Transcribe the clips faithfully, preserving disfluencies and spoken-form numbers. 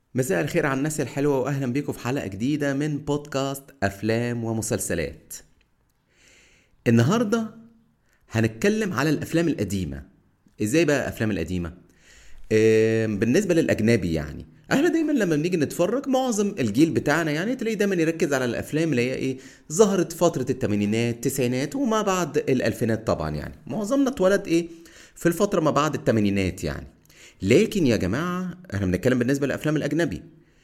مساء الخير على الناس الحلوة وأهلا بيكم في حلقة جديدة من بودكاست أفلام ومسلسلات. النهاردة هنتكلم على الأفلام القديمة. إزاي بقى الأفلام القديمة؟ آه بالنسبة للأجنبي يعني احنا دايما لما بنيجي نتفرج معظم الجيل بتاعنا يعني تلاقي دايما يركز على الأفلام اللي هي إيه ظهرت فترة التمانينات التسعينات وما بعد الألفينات. طبعا يعني معظمنا اتولد إيه في الفترة ما بعد التمانينات يعني. لكن يا جماعة احنا بنتكلم بالنسبة للأفلام الأجنبي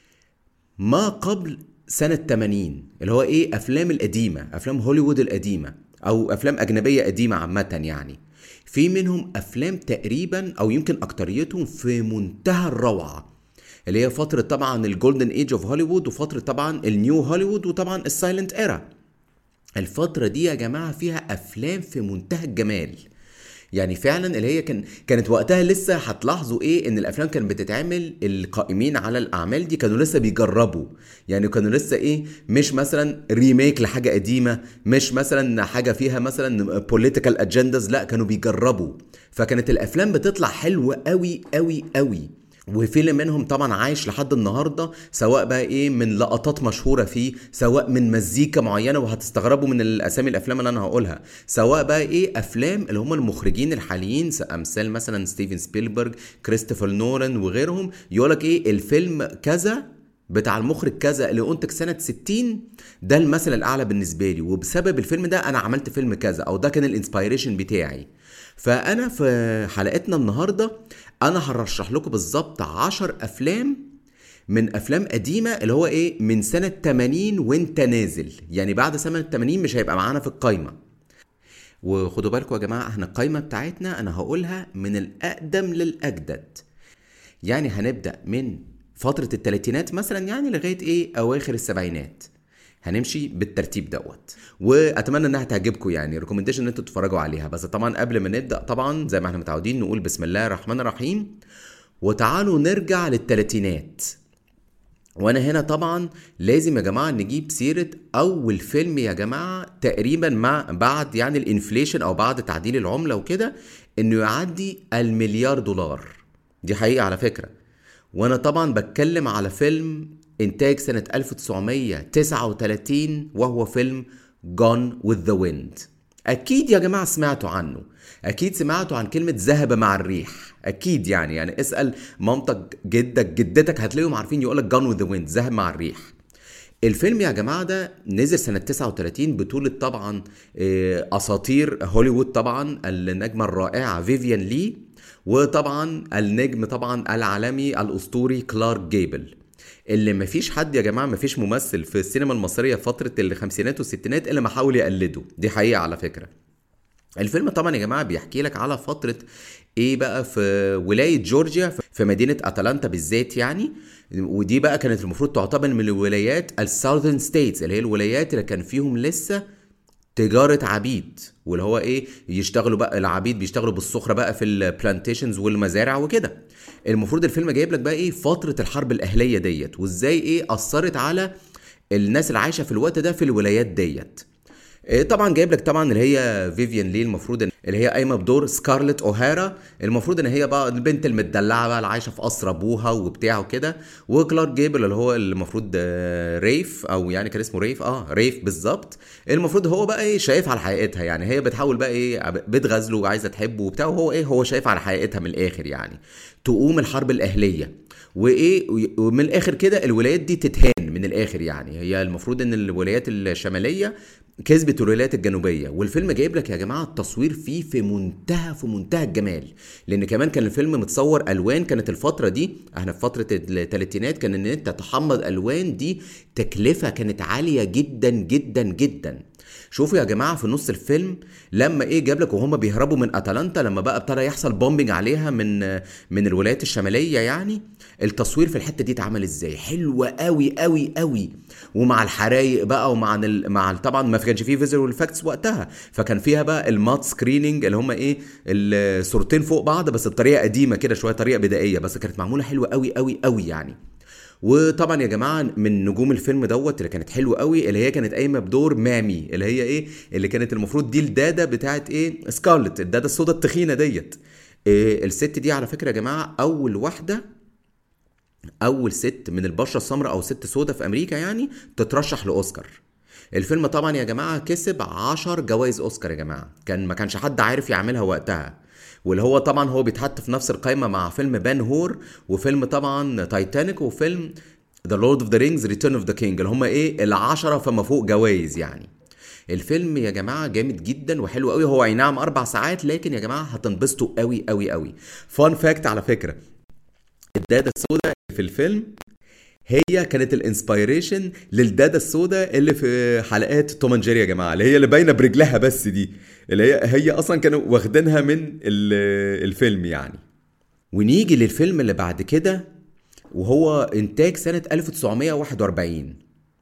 ما قبل سنة تمانين اللي هو ايه افلام القديمة، افلام هوليوود القديمة او افلام اجنبية قديمة عامة يعني. في منهم افلام تقريبا او يمكن اكتريتهم في منتهى الروعة، اللي هي فترة طبعا الجولدن ايج اوف هوليوود وفترة طبعا النيو هوليوود وطبعا السايلنت ايرا. الفترة دي يا جماعة فيها افلام في منتهى الجمال. يعني فعلا اللي هي كان كانت وقتها لسه هتلاحظوا ايه ان الافلام كانت بتتعمل، القائمين على الاعمال دي كانوا لسه بيجربوا. يعني كانوا لسه ايه مش مثلا ريميك لحاجه قديمه، مش مثلا حاجه فيها مثلا بوليتيكال اجندز، لا كانوا بيجربوا. فكانت الافلام بتطلع حلوه قوي قوي قوي. وفيلم منهم طبعا عايش لحد النهارده، سواء بقى ايه من لقطات مشهوره فيه، سواء من مزيكا معينه وهتستغربوا من الاسامي الافلام اللي انا هقولها، سواء بقى ايه افلام اللي هم المخرجين الحاليين امثال مثلا ستيفن سبيلبرج، كريستوفر نولان وغيرهم، يقولك ايه الفيلم كذا بتاع المخرج كذا اللي انتج سنة ستين ده المثل الاعلى بالنسبة لي، وبسبب الفيلم ده انا عملت فيلم كذا، او ده كان الانسبيريشن بتاعي. فانا في حلقتنا النهاردة انا هرشح لكم بالظبط عشر افلام من افلام قديمة اللي هو ايه من سنة تمانين وانت نازل، يعني بعد سنة تمانين مش هيبقى معانا في القايمة. وخدوا بالكم يا جماعة احنا القايمة بتاعتنا انا هقولها من الاقدم للاجدد. يعني هنبدأ من فترة التلاتينات مثلا يعني لغاية ايه اواخر السبعينات، هنمشي بالترتيب دوت. واتمنى انها تعجبكم، يعني ريكومنديشن ان انتوا تتفرجوا عليها. بس طبعا قبل ما نبدا طبعا زي ما احنا متعودين نقول بسم الله الرحمن الرحيم. وتعالوا نرجع للتلاتينات. وانا هنا طبعا لازم يا جماعه نجيب سيره اول فيلم يا جماعه تقريبا مع بعد يعني الانفليشن او بعد تعديل العمله وكده انه يعدي المليار دولار. دي حقيقه على فكره. وانا طبعا بتكلم على فيلم انتاج سنة ألف وتسعمية وتسعة وتلاتين وهو فيلم Gone with the Wind. اكيد يا جماعة سمعتوا عنه، اكيد سمعتوا عن كلمة ذهب مع الريح، اكيد يعني يعني اسأل مامتك جدك جدتك هتلاقيهم عارفين يقولك Gone with the Wind ذهب مع الريح. الفيلم يا جماعة ده نزل سنة تسعة وتلاتين بطولة طبعا آه، أساطير هوليوود، طبعا النجمة الرائعة فيفيان لي، وطبعا النجم طبعا العالمي الأسطوري كلارك جيبل، اللي مفيش حد يا جماعة مفيش ممثل في السينما المصرية فترة الخمسينات والستينات اللي ما حاول يقلده. دي حقيقة على فكرة. الفيلم طبعا يا جماعة بيحكي لك على فترة ايه بقى في ولاية جورجيا في مدينة اتلانتا بالذات يعني. ودي بقى كانت المفروض تعتبر من الولايات الساوثرن ستيتس، اللي هي الولايات اللي كان فيهم لسه تجارة عبيد، واللي هو ايه يشتغلوا بقى العبيد بيشتغلوا بالصخرة بقى في البلانتيشنز والمزارع وكده. المفروض الفيلم جايب لك بقى ايه فترة الحرب الأهلية ديت وازاي ايه أثرت على الناس اللي عايشة في الوقت ده في الولايات ديت. إيه طبعا جايب لك طبعا اللي هي فيفيان لي، المفروض إن اللي هي قايمه بدور سكارلت اوهارا، المفروض ان هي بقى البنت المدلعه بقى اللي عايشه في قصر ابوها وبتاع وكده. وكلارك جيبل اللي هو المفروض آه، ريف، او يعني كان اسمه ريف اه ريف بالظبط. المفروض هو بقى ايه شايف على حقيقتها، يعني هي بتحاول بقى ايه بتغزله وعايزه تحبه وبتاع، وهو ايه هو شايف على حقيقتها من الاخر يعني. تقوم الحرب الاهليه وايه ومن الاخر كده الولايات دي تتهان من الاخر، يعني هي المفروض ان الولايات الشماليه كسبت الولايات الجنوبيه. والفيلم جايب لك يا جماعه التصوير فيه في منتهى في منتهى الجمال، لان كمان كان الفيلم متصور الوان. كانت الفتره دي احنا في فتره الثلاثينات، كان ان انت تحمض الوان دي تكلفه كانت عاليه جدا جدا جدا. شوفوا يا جماعه في نص الفيلم لما ايه جاب لك وهم بيهربوا من اتلانتا، لما بقى ابتدى يحصل بومبينج عليها من من الولايات الشماليه يعني. التصوير في الحته دي اتعمل ازاي حلوه قوي قوي قوي. ومع الحرايق بقى ومع ال... مع ال... طبعا ما كانش فيه فيزوال افكتس وقتها، فكان فيها بقى المات سكريننج اللي هم ايه الصورتين فوق بعض بس بطريقه قديمه كده شويه، طريقه بدائيه بس كانت معموله حلوه قوي قوي قوي يعني. وطبعا يا جماعه من نجوم الفيلم دوت اللي كانت حلوه قوي اللي هي كانت قايمه بدور مامي، اللي هي ايه اللي كانت المفروض دي الداده بتاعت ايه سكارلت، الداده السودا التخينه ديت. إيه الست دي على فكره يا جماعه اول واحده اول ست من البشره السمراء او ست سودة في امريكا يعني تترشح لاوسكار. الفيلم طبعا يا جماعه كسب عشر جوائز اوسكار يا جماعه، كان ما كانش حد عارف يعملها وقتها. واللي هو طبعا هو بيتحط في نفس القائمه مع فيلم بان هور، وفيلم طبعا تايتانيك، وفيلم ذا لورد اوف ذا رينجز ريتيرن اوف ذا كينج، اللي هم ايه العشرة فما فوق جوائز يعني. الفيلم يا جماعه جامد جدا وحلو قوي، هو اي نعم اربع ساعات لكن يا جماعه هتنبسطوا قوي قوي قوي. فان فاكت على فكره، الداده السوداء في الفيلم هي كانت الانسبيريشن للداده السوداء اللي في حلقات توم اند جيري يا جماعه، اللي هي اللي باينه برجلها بس دي، اللي هي هي اصلا كانوا واخدينها من ال- الفيلم يعني. ونيجي للفيلم اللي بعد كده، وهو انتاج سنه ألف وتسعمية وواحد وأربعين.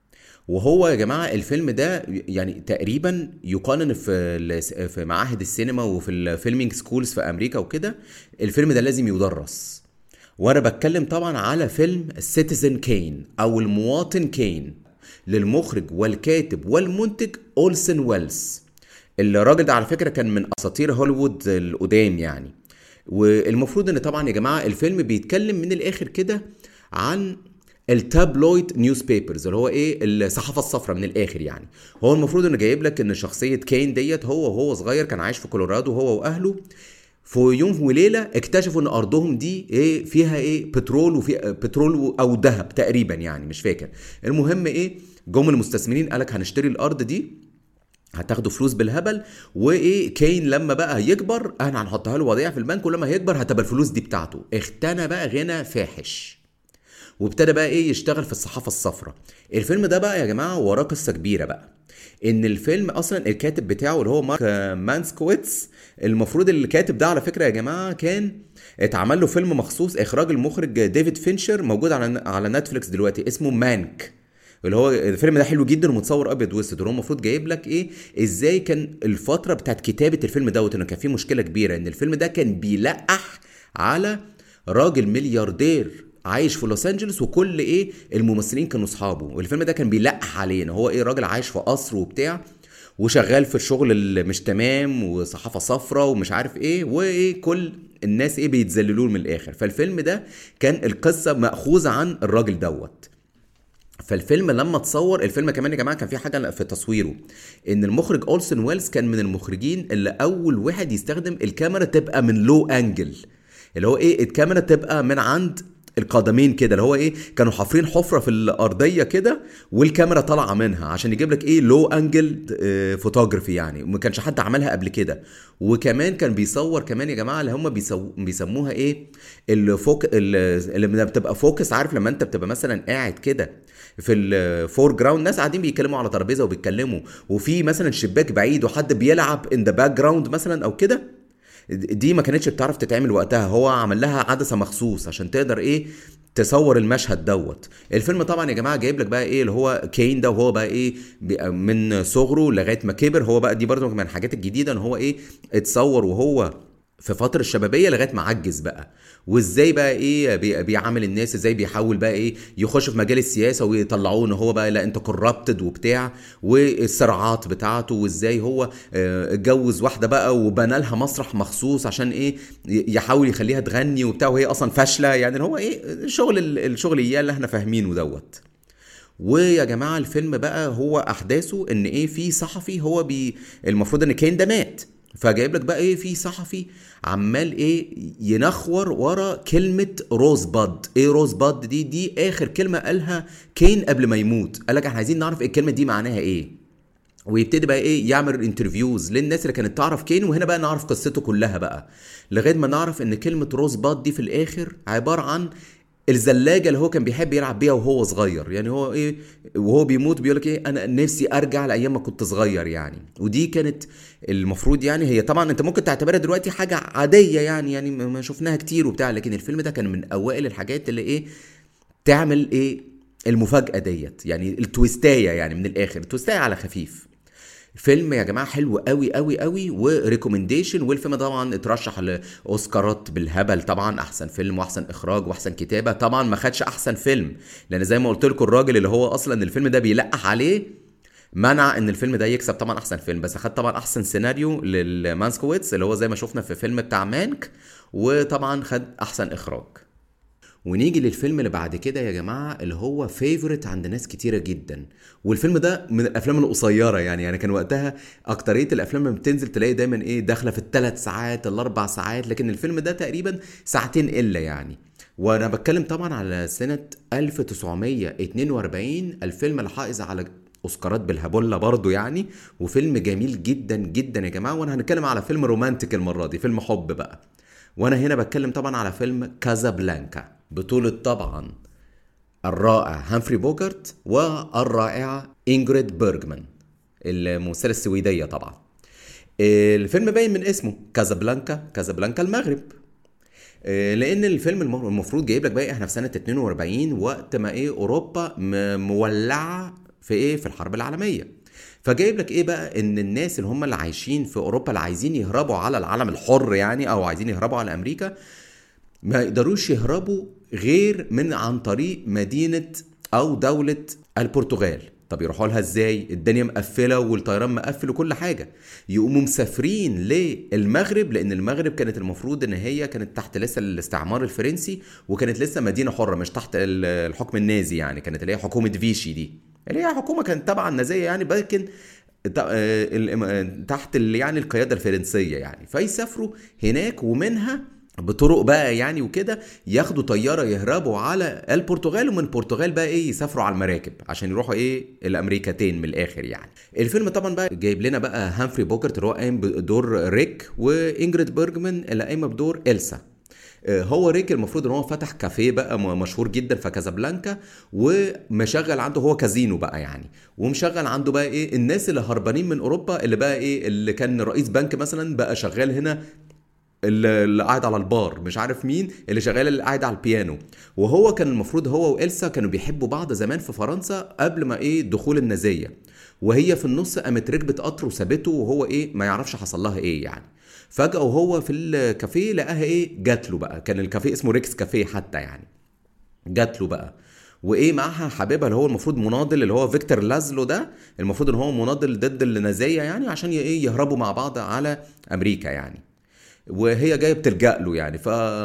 وهو يا جماعه الفيلم ده يعني تقريبا يقارن في ال- في معاهد السينما وفي الفيلمينج سكولز في امريكا وكده. الفيلم ده لازم يدرس، وانا بتكلم طبعا على فيلم سيتيزن كين او المواطن كين، للمخرج والكاتب والمنتج اولسن ويلز. الراجل ده على فكره كان من اساطير هوليوود القدام يعني. والمفروض ان طبعا يا جماعه الفيلم بيتكلم من الاخر كده عن التابلويد نيوز بيبرز، اللي هو ايه الصحافه الصفراء من الاخر يعني. هو المفروض انه جايب لك ان شخصيه كين ديت هو وهو صغير كان عايش في كولورادو هو واهله، في يوم وليله اكتشفوا ان ارضهم دي ايه فيها ايه بترول، وفي بترول او ذهب تقريبا يعني مش فاكر. المهم ايه جم المستثمرين قالك هنشتري الارض دي، هتاخدوا فلوس بالهبل، وايه كين لما بقى يكبر احنا هنحطها له وديعه في البنك، ولما هيكبر هتبقى الفلوس دي بتاعته. اغتنى بقى غنى فاحش، وابتدى بقى ايه يشتغل في الصحافه الصفراء. الفيلم ده بقى يا جماعه وراه قصه كبيره بقى، ان الفيلم اصلا الكاتب بتاعه اللي هو مارك مانسكويتس، المفروض الكاتب ده على فكره يا جماعه كان اتعمل له فيلم مخصوص اخراج المخرج ديفيد فينشر، موجود على على نتفليكس دلوقتي، اسمه مانك. اللي هو الفيلم ده حلو جدا ومتصور ابيض واسود، وهو المفروض جايب لك ايه ازاي كان الفتره بتاعت كتابه الفيلم دوت، انه كان فيه مشكله كبيره ان الفيلم ده كان بيلقح على راجل ملياردير عايش في لوس انجلوس، وكل ايه الممثلين كانوا اصحابه، والفيلم ده كان بيلقح عليه ان هو ايه راجل عايش في قصر وبتاع وشغال في الشغل اللي مش تمام وصحافه صفراء ومش عارف ايه، وايه كل الناس ايه بيتذللوه من الاخر. فالفيلم ده كان القصه ماخوذه عن الراجل دوت. فالفيلم لما اتصور الفيلم كمان يا جماعه كان في حاجه في تصويره، ان المخرج اولسن ويلز كان من المخرجين اللي اول واحد يستخدم الكاميرا تبقى من لو انجل، اللي هو ايه الكاميرا تبقى من عند القدمين كده، اللي هو ايه كانوا حافرين حفره في الارضيه كده والكاميرا طالعه منها عشان يجيب لك ايه لو انجل فوتوغرافي يعني، وما كانش حد عملها قبل كده. وكمان كان بيصور كمان يا جماعه اللي هم بيسو... بيسموها ايه الفوك اللي بتبقى فوكس، عارف لما انت بتبقى مثلا قاعد كده في الفور جراوند، ناس قاعدين بيتكلموا على ترابيزه وبيتكلموا، وفي مثلا شباك بعيد وحد بيلعب ان ذا باك جراوند مثلا او كده، دي ما كانتش بتعرف تتعمل وقتها، هو عمل لها عدسه مخصوص عشان تقدر ايه تصور المشهد دوت. الفيلم طبعا يا جماعه جايب لك بقى ايه اللي هو كين ده، وهو بقى ايه من صغره لغايه ما كبر، هو بقى دي برضه من الحاجات الجديده ان هو ايه اتصور وهو في فترة الشبابية لغاية ما عجز بقى، وازاي بقى ايه بي- بيعامل الناس، ازاي بيحاول بقى ايه يخش في مجال السياسة ويطلعوه ان هو بقى لا انت كورابتد وبتاع، والصراعات بتاعته، وازاي هو آه، اتجوز واحدة بقى وبنى لها مسرح مخصوص عشان ايه ي- يحاول يخليها تغني وبتاع، وهي اصلا فاشلة يعني، اللي هو ايه الشغل الشغل اياه اللي احنا فاهمينه دوت. ويا جماعه الفيلم بقى هو احداثه ان ايه في صحفي هو بي المفروض ان كين ده مات، فجايب لك بقى ايه في صحفي عمال ايه ينخور ورا كلمه روز باد. ايه روز باد دي؟ دي اخر كلمه قالها كين قبل ما يموت، قال لك احنا عايزين نعرف إيه الكلمه دي معناها ايه، ويبتدي بقى ايه يعمل انترفيوز للناس اللي كانت تعرف كين، وهنا بقى نعرف قصته كلها بقى، لغايه ما نعرف ان كلمه روز باد دي في الاخر عباره عن الزلاجه اللي هو كان بيحب يلعب بيها وهو صغير يعني. هو ايه وهو بيموت بيقول لك ايه انا نفسي ارجع لايام ما كنت صغير يعني. ودي كانت المفروض يعني هي طبعا انت ممكن تعتبرها دلوقتي حاجه عاديه يعني يعني ما شفناها كتير وبتاع، لكن الفيلم ده كان من اوائل الحاجات اللي ايه تعمل ايه المفاجاه ديت يعني، التويستايه يعني من الاخر، التويستايه على خفيف. فيلم يا جماعه حلو قوي قوي قوي وريكومنديشن، والفيلم طبعا اترشح لاوسكارات بالهبل طبعا، احسن فيلم واحسن اخراج واحسن كتابه. طبعا ما خدش احسن فيلم لان زي ما قلت لكم الراجل اللي هو اصلا الفيلم ده بيلقح عليه منع ان الفيلم ده يكسب طبعا احسن فيلم، بس خد طبعا احسن سيناريو للمانسكويتس اللي هو زي ما شفنا في فيلم بتاع مانك، وطبعا خد احسن اخراج. ونيجي للفيلم اللي بعد كده يا جماعة، اللي هو فيفورت عند ناس كتيرة جدا. والفيلم ده من الافلام القصيرة، يعني يعني كان وقتها اكترية الافلام لما بتنزل تلاقي دايما ايه داخلة في الثلاث ساعات الاربع ساعات، لكن الفيلم ده تقريبا ساعتين الا يعني. وانا بتكلم طبعا على سنة ألف وتسعمية اتنين واربعين، الفيلم اللي حائز على اوسكارات بالهبولة برضو يعني، وفيلم جميل جدا جدا يا جماعة. وانا هنتكلم على فيلم رومانتك المرة دي، فيلم حب بقى. وانا هنا بتكلم طبعا على فيلم كازابلانكا، بطولة طبعا الرائع هامفري بوجارت والرائعة إنجريد بيرجمان، الممثلة السويدية طبعا. الفيلم باين من اسمه كازابلانكا، كازابلانكا المغرب. آه، لان الفيلم الم- المفروض جايب لك بقى إيه، احنا في سنة اتنين واربعين، وقت ما ايه اوروبا م- مولعة في ايه في الحرب العالمية. فجايب لك ايه بقى ان الناس اللي هم اللي عايشين في اوروبا اللي عايزين يهربوا على العالم الحر يعني، او عايزين يهربوا على امريكا، ما يقدروش يهربوا غير من عن طريق مدينة أو دولة البرتغال. طب يروحوا لها ازاي؟ الدنيا مقفلة والطيران مقفل وكل حاجة. يقوموا مسافرين للمغرب، لأن المغرب كانت المفروض إن هي كانت تحت لسه الاستعمار الفرنسي، وكانت لسه مدينة حرة مش تحت ال- الحكم النازي يعني، كانت اللي هي حكومة فيشي دي، اللي هي حكومة كانت تبع النازية يعني، لكن ت- آه، ال- آه، تحت ال- يعني القيادة الفرنسية يعني. فيسافروا هناك، ومنها بطرق بقى يعني وكده ياخدوا طيارة يهربوا على البرتغال، ومن البرتغال بقى ايه يسافروا على المراكب عشان يروحوا ايه الامريكتين من الاخر يعني. الفيلم طبعا بقى جايب لنا بقى هامفري بوكرت اللي هو قايم بدور ريك، وانجريد بيرجمان اللي قايمه بدور إلسا. آه، هو ريك المفروض ان هو فتح كافيه بقى م- مشهور جدا في كازابلانكا، ومشغل عنده هو كازينو بقى يعني، ومشغل عنده بقى ايه الناس اللي هربانين من اوروبا، اللي بقى ايه اللي كان رئيس بنك مثلا بقى شغال هنا، اللي اللي قاعد على البار مش عارف مين، اللي شغال اللي قاعد على البيانو. وهو كان المفروض هو وإلسا كانوا بيحبوا بعض زمان في فرنسا قبل ما ايه دخول النازية، وهي في النص قامت ركبت قطر وسابته، وهو ايه ما يعرفش حصل لها ايه يعني. فجأة وهو في الكافيه لقاها ايه جات له بقى، كان الكافيه اسمه ريكس كافيه حتى يعني. جات له بقى، وايه معاها حبيبها اللي هو المفروض مناضل، اللي هو فيكتور لازلو ده، المفروض ان هو مناضل ضد النازية يعني، عشان ي- ايه يهربوا مع بعض على امريكا يعني. وهي جايه بتلجأ له يعني.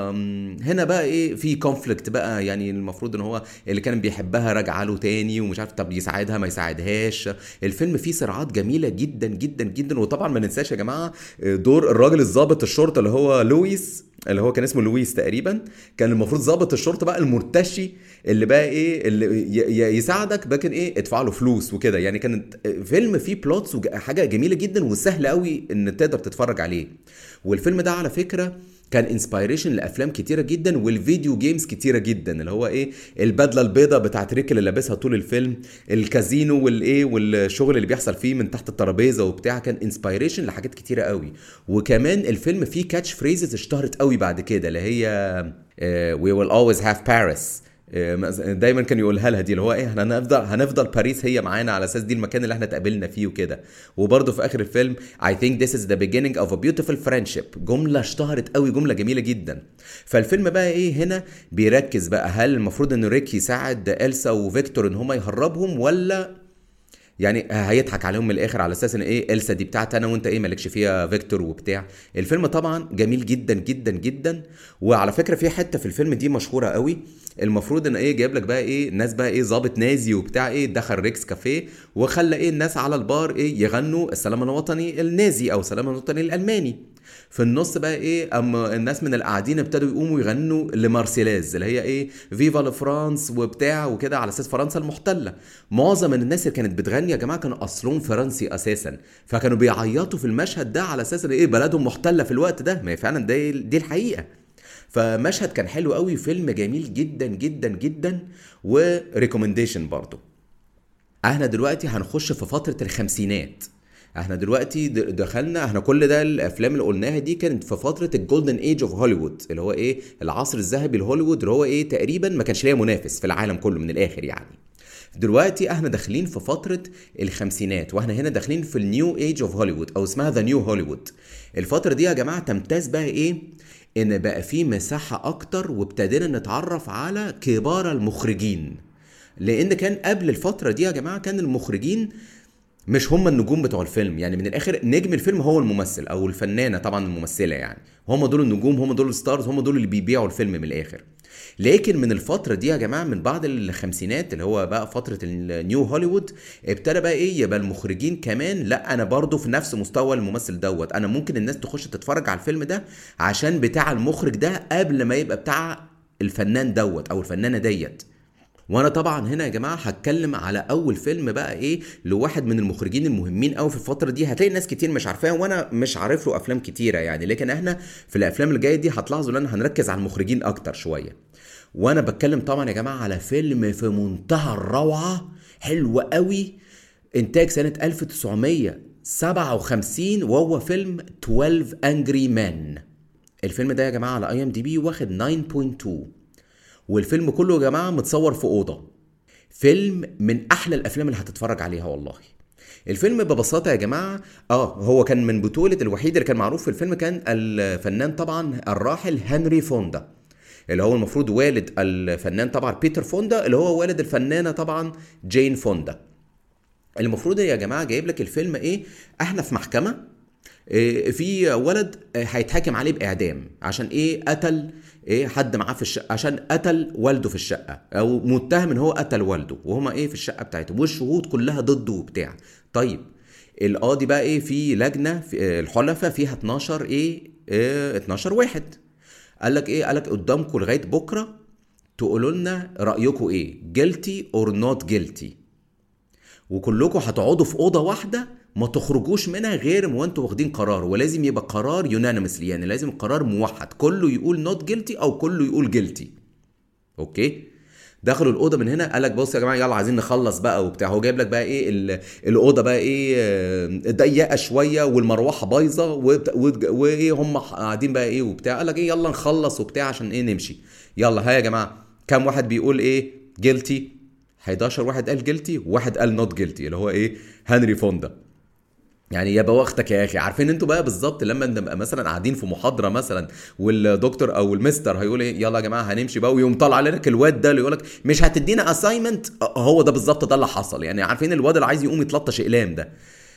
فهنا بقى ايه في كونفليكت بقى يعني، المفروض ان هو اللي كان بيحبها راجعه له تاني ومش عارف، طب يساعدها ما يساعدهاش. الفيلم فيه صراعات جميله جدا جدا جدا. وطبعا ما ننساش يا جماعه دور الراجل الضابط الشرطه اللي هو لويس، اللي هو كان اسمه لويس تقريبا، كان المفروض ضابط الشرطه بقى المرتشي، اللي بقى ايه اللي ي- ي- يساعدك لكن ايه ادفع له فلوس وكده يعني. كانت فيلم فيه بلوتس وحاجه جميله جدا، وسهل قوي ان تقدر تتفرج عليه. والفيلم ده على فكره كان انسبيريشن لافلام كتيره جدا والفيديو جيمز كتيره جدا، اللي هو ايه البدله البيضاء بتاعت ريك اللي لابسها طول الفيلم، الكازينو والايه والشغل اللي بيحصل فيه من تحت الترابيزه وبتاع، كان انسبيريشن لحاجات كتيره قوي. وكمان الفيلم فيه كاتش فريزز اشتهرت قوي بعد كده، اللي هي آه، we will always have Paris. آه، دايما كان يقولها لها دي، اللي هو ايه احنا هنفضل هنفضل باريس هي معانا، على اساس دي المكان اللي احنا اتقابلنا فيه وكده. وبرضه في اخر الفيلم I think this is the beginning of a beautiful friendship، جمله اشتهرت قوي، جمله جميله جدا. فالفيلم بقى ايه هنا بيركز بقى، هل المفروض ان ريك يساعد إلسا وفيكتور ان هما يهربهم، ولا يعني هيضحك عليهم من الاخر على اساس ان ايه إلسا دي بتاعت انا وانت ايه مالكش فيها فيكتور وبتاع. الفيلم طبعا جميل جدا جدا جدا. وعلى فكره في حته في الفيلم دي مشهوره قوي، المفروض ان ايه جايب لك بقى ايه الناس بقى ايه ظابط نازي وبتاع ايه دخل ريكس كافيه، وخلى ايه الناس على البار ايه يغنوا السلام الوطني النازي او السلام الوطني الالماني. في النص بقى ايه اما الناس من القاعدين ابتدوا يقوموا يغنوا لمارسيلاز، اللي هي ايه فيفا لفرانس وبتاع وكده، على اساس فرنسا المحتله. معظم من الناس اللي كانت بتغني يا جماعه كانوا اصلهم فرنسي اساسا، فكانوا بيعيطوا في المشهد ده على اساس ان ايه بلدهم محتله في الوقت ده، ما هي فعلا ده دي الحقيقه. فمشهد كان حلو قوي، فيلم جميل جدا جدا جدا، وريكومنديشن برضو. احنا دلوقتي هنخش في فترة الخمسينات. احنا دلوقتي د- دخلنا، احنا كل ده الافلام اللي قلناها دي كانت في فترة الجولدن ايج اوف هوليوود، اللي هو ايه العصر الذهبي لهوليوود، اللي هو ايه تقريبا ما كانش ليها منافس في العالم كله من الاخر يعني. دلوقتي احنا داخلين في فترة الخمسينات، واحنا هنا داخلين في النيو ايج اوف هوليوود، او اسمها ذا نيو هوليوود. الفترة دي يا جماعة تمتاز بقى ايه ان بقى في مساحة اكتر، وابتدينا نتعرف على كبار المخرجين. لان كان قبل الفترة دي يا جماعة كان المخرجين مش هم النجوم بتوع الفيلم، يعني من الاخر نجم الفيلم هو الممثل او الفنانه طبعا الممثله، يعني هم دول النجوم، هم دول الستارز، هم دول اللي بيبيعوا الفيلم من الاخر. لكن من الفترة دي يا جماعة، من بعد الخمسينات اللي هو بقى فترة النيو هوليوود، ابتدى بقى ايه، يبقى المخرجين كمان لا انا برضو في نفس مستوى الممثل دوت، انا ممكن الناس تخش تتفرج على الفيلم ده عشان بتاع المخرج ده قبل ما يبقى بتاع الفنان دوت او الفنانة ديت. وانا طبعا هنا يا جماعه هتكلم على اول فيلم بقى ايه لواحد من المخرجين المهمين قوي في الفتره دي، هتلاقي ناس كتير مش عارفاه وانا مش عارف له افلام كتيره يعني، لكن احنا في الافلام اللي جايه دي هتلاحظوا ان انا هنركز على المخرجين اكتر شويه. وانا بتكلم طبعا يا جماعه على فيلم في منتهى الروعه، حلو قوي، انتاج سنه ألف وتسعمية وسبعة وخمسين، وهو فيلم اتناشر Angry Men. الفيلم ده يا جماعه على اي ام دي بي واخد تسعة فاصلة اتنين، والفيلم كله يا جماعه متصور في اوضه. فيلم من احلى الافلام اللي هتتفرج عليها والله. الفيلم ببساطه يا جماعه اه هو كان من بطوله، الوحيد اللي كان معروف في الفيلم كان الفنان طبعا الراحل هنري فوندا، اللي هو المفروض والد الفنان طبعا بيتر فوندا، اللي هو والد الفنانه طبعا جين فوندا. المفروض يا جماعه جايب لك الفيلم ايه، احنا في محكمه، إيه، في ولد إيه، هيتحاكم عليه باعدام عشان ايه، قتل ايه حد معاه في الشقه، عشان قتل والده في الشقه، او متهم ان هو قتل والده وهما ايه في الشقه بتاعتهم، والشهود كلها ضده وبتاع. طيب القاضي بقى ايه، في لجنه في إيه الحلفاء فيها اتناشر ايه, إيه اتناشر واحد، قال لك ايه، قال لك قدامكم لغايه بكره تقولوا لنا رايكم ايه، guilty or not guilty، وكلكم هتقعدوا في اوضه واحده ما تخرجوش منها غير وانتوا واخدين قرار، ولازم يبقى قرار يونانيمسلي، يعني لازم قرار موحد، كله يقول نوت جيلتي او كله يقول جيلتي. اوكي، دخلوا الاوضه من هنا، قال لك بصوا يا جماعه يلا عايزين نخلص بقى وبتاع، هو جايب لك بقى ايه الاوضه بقى ايه ضيقه شويه والمروحه بايظه وايه، هم قاعدين بقى ايه وبتاع، قال لك ايه يلا نخلص وبتاع عشان ايه نمشي. يلا ها يا جماعه، كام واحد بيقول ايه جيلتي؟ حداشر واحد قال جيلتي وواحد قال نوت جيلتي، اللي هو ايه هنري فوندا. يعني يا بوختك يا اخي. عارفين انتوا بقى بالظبط لما نبقى مثلا قاعدين في محاضره مثلا والدكتور او المستر هيقول ايه يلا يا جماعه هنمشي بقى، ويقوم طالع لك الواد ده اللي يقول لك مش هتدينا اساينمنت، هو ده بالظبط ده اللي حصل. يعني عارفين الواد اللي عايز يقوم يتلطش اقلام ده،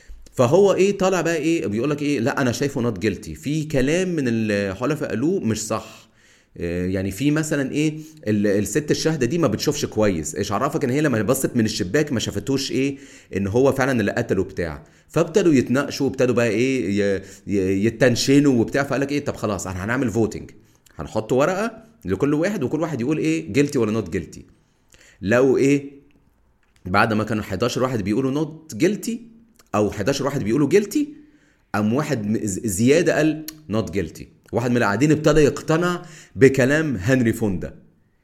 فهو ايه طالع بقى ايه بيقول لك ايه لا انا شايفه نوت جيلتي، في كلام من الحلفاء قالوه مش صح، يعني في مثلا ايه الست الشاهده دي ما بتشوفش كويس، ايش عرفك ان هي لما بصت من الشباك ما شافتوش ايه ان هو فعلا اللي قتله بتاع. فابتدوا يتناقشوا وابتدوا بقى ايه يتنشنوا وبتاع، فقال لك ايه طب خلاص احنا هنعمل فوتنج، هنحط ورقه لكل واحد وكل واحد يقول ايه جيلتي ولا نوت جيلتي. لو ايه بعد ما كانوا حداشر واحد بيقولوا نوت جيلتي او حداشر واحد بيقولوا جيلتي، قام واحد زياده قال نوت جيلتي، واحد من القاعدين ابتدى يقتنع بكلام هنري فوندا.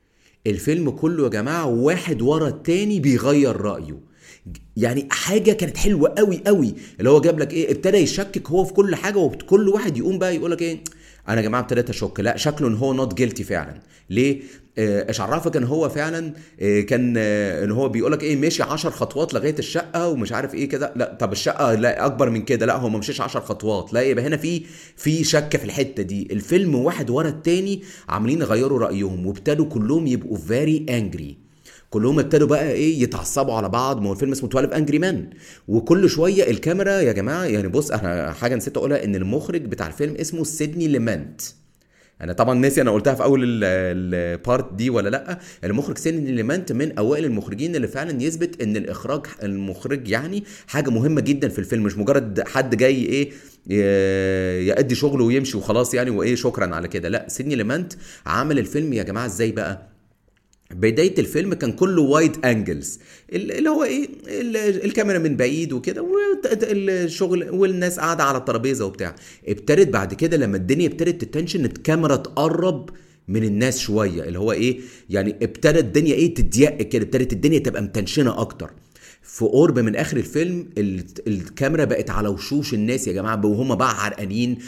الفيلم كله يا جماعه واحد ورا التاني بيغير رايه، يعني حاجه كانت حلوه قوي قوي، اللي هو جاب لك ايه ابتدى يشكك هو في كل حاجه، وكل واحد يقوم بقى يقول لك ايه انا يا جماعه ابتديت اشك، لا شكله ان هو نوت جيلتي فعلا. ليه؟ ايش عرفك ان هو فعلا اه كان اه ان هو بيقول لك ايه ماشي عشر خطوات لغايه الشقه ومش عارف ايه كده، لا طب الشقه لا اكبر من كده، لا هو ما مشيش عشر خطوات، لا يبقى هنا في في شك في الحته دي. الفيلم واحد ورا التاني عاملين يغيروا رايهم، وابتدوا كلهم يبقوا فيري انجري، كلهم ابتدوا بقى ايه يتعصبوا على بعض. ما هو الفيلم اسمه اتناشر انجري مان، وكل شويه الكاميرا يا جماعه، يعني بص انا حاجه نسيت اقولها، ان المخرج بتاع الفيلم اسمه سيدني ليمانت. انا طبعا ناسي انا قلتها في اول البارت دي ولا لا. المخرج سيدني ليمانت من اوائل المخرجين اللي فعلا يثبت ان الاخراج المخرج يعني حاجه مهمه جدا في الفيلم، مش مجرد حد جاي ايه يأدي شغله ويمشي وخلاص يعني وايه شكرا على كده، لا سيدني ليمانت عمل الفيلم يا جماعه ازاي بقى. بداية الفيلم كان كله وايد انجلز، اللي هو ايه الكاميرا من بعيد وكده والشغل والناس قاعدة على الترابيزة وبتاع. ابتدت بعد كده لما الدنيا ابتدت تتنشن الكاميرا تقرب من الناس شوية، اللي هو ايه يعني ابتدت الدنيا ايه تضيق كده، ابتدت الدنيا تبقى متنشنة اكتر. في قرب من اخر الفيلم الكاميرا بقت على وشوش الناس يا جماعه، وهم بقى عرقانين،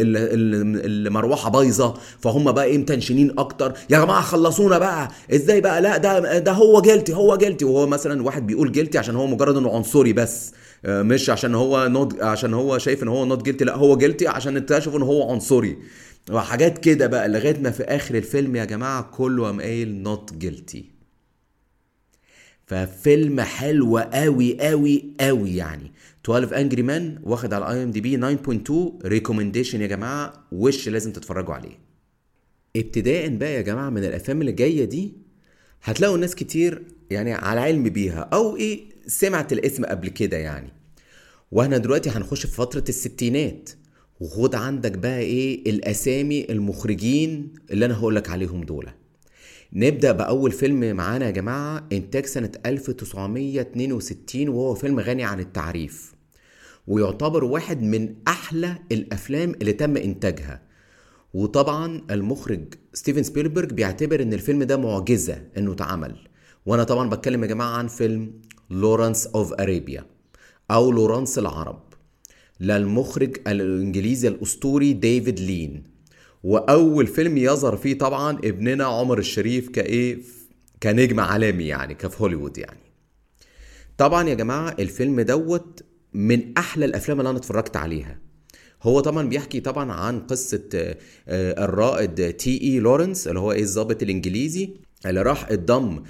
المروحه بايظه، فهم بقى ايه متنشنين اكتر، يا جماعه خلصونا بقى ازاي بقى، لا ده ده هو جلتي هو جلتي، وهو مثلا واحد بيقول جلتي عشان هو مجرد انه عنصري بس، مش عشان هو نوت عشان هو شايف ان هو نوت جلتي، لا هو جلتي عشان اكتشفوا ان هو عنصري وحاجات كده بقى، لغايه ما في اخر الفيلم يا جماعه كله قام قايل نوت جلتي. ففيلم حلو قوي قوي قوي يعني. اتناشر انجري مان واخد على اي ام دي بي تسعة فاصلة اتنين ريكومنديشن يا جماعه، وش لازم تتفرجوا عليه. ابتداء بقى يا جماعه من الافلام اللي جايه دي هتلاقوا ناس كتير يعني على علم بيها او ايه سمعت الاسم قبل كده يعني. واحنا دلوقتي هنخش في فتره الستينات، وخد عندك بقى ايه الاسامي المخرجين اللي انا هقولك عليهم دول. نبدأ بأول فيلم معانا يا جماعة، إنتاج سنة ألف وتسعمية اتنين وستين، وهو فيلم غني عن التعريف، ويعتبر واحد من أحلى الأفلام اللي تم إنتاجها. وطبعا المخرج ستيفن سبيلبرج بيعتبر إن الفيلم ده معجزة إنه اتعمل. وأنا طبعا بتكلم يا جماعة عن فيلم لورانس أوف أرابيا أو لورانس العرب، للمخرج الإنجليزي الأسطوري ديفيد لين. واول فيلم يظهر فيه طبعا ابننا عمر الشريف كايه كنجم عالمي يعني كفي هوليوود يعني. طبعا يا جماعه الفيلم دوت من احلى الافلام اللي انا اتفرجت عليها. هو طبعا بيحكي طبعا عن قصه الرائد تي اي لورنس اللي هو ايه الضابط الانجليزي اللي راح اتضم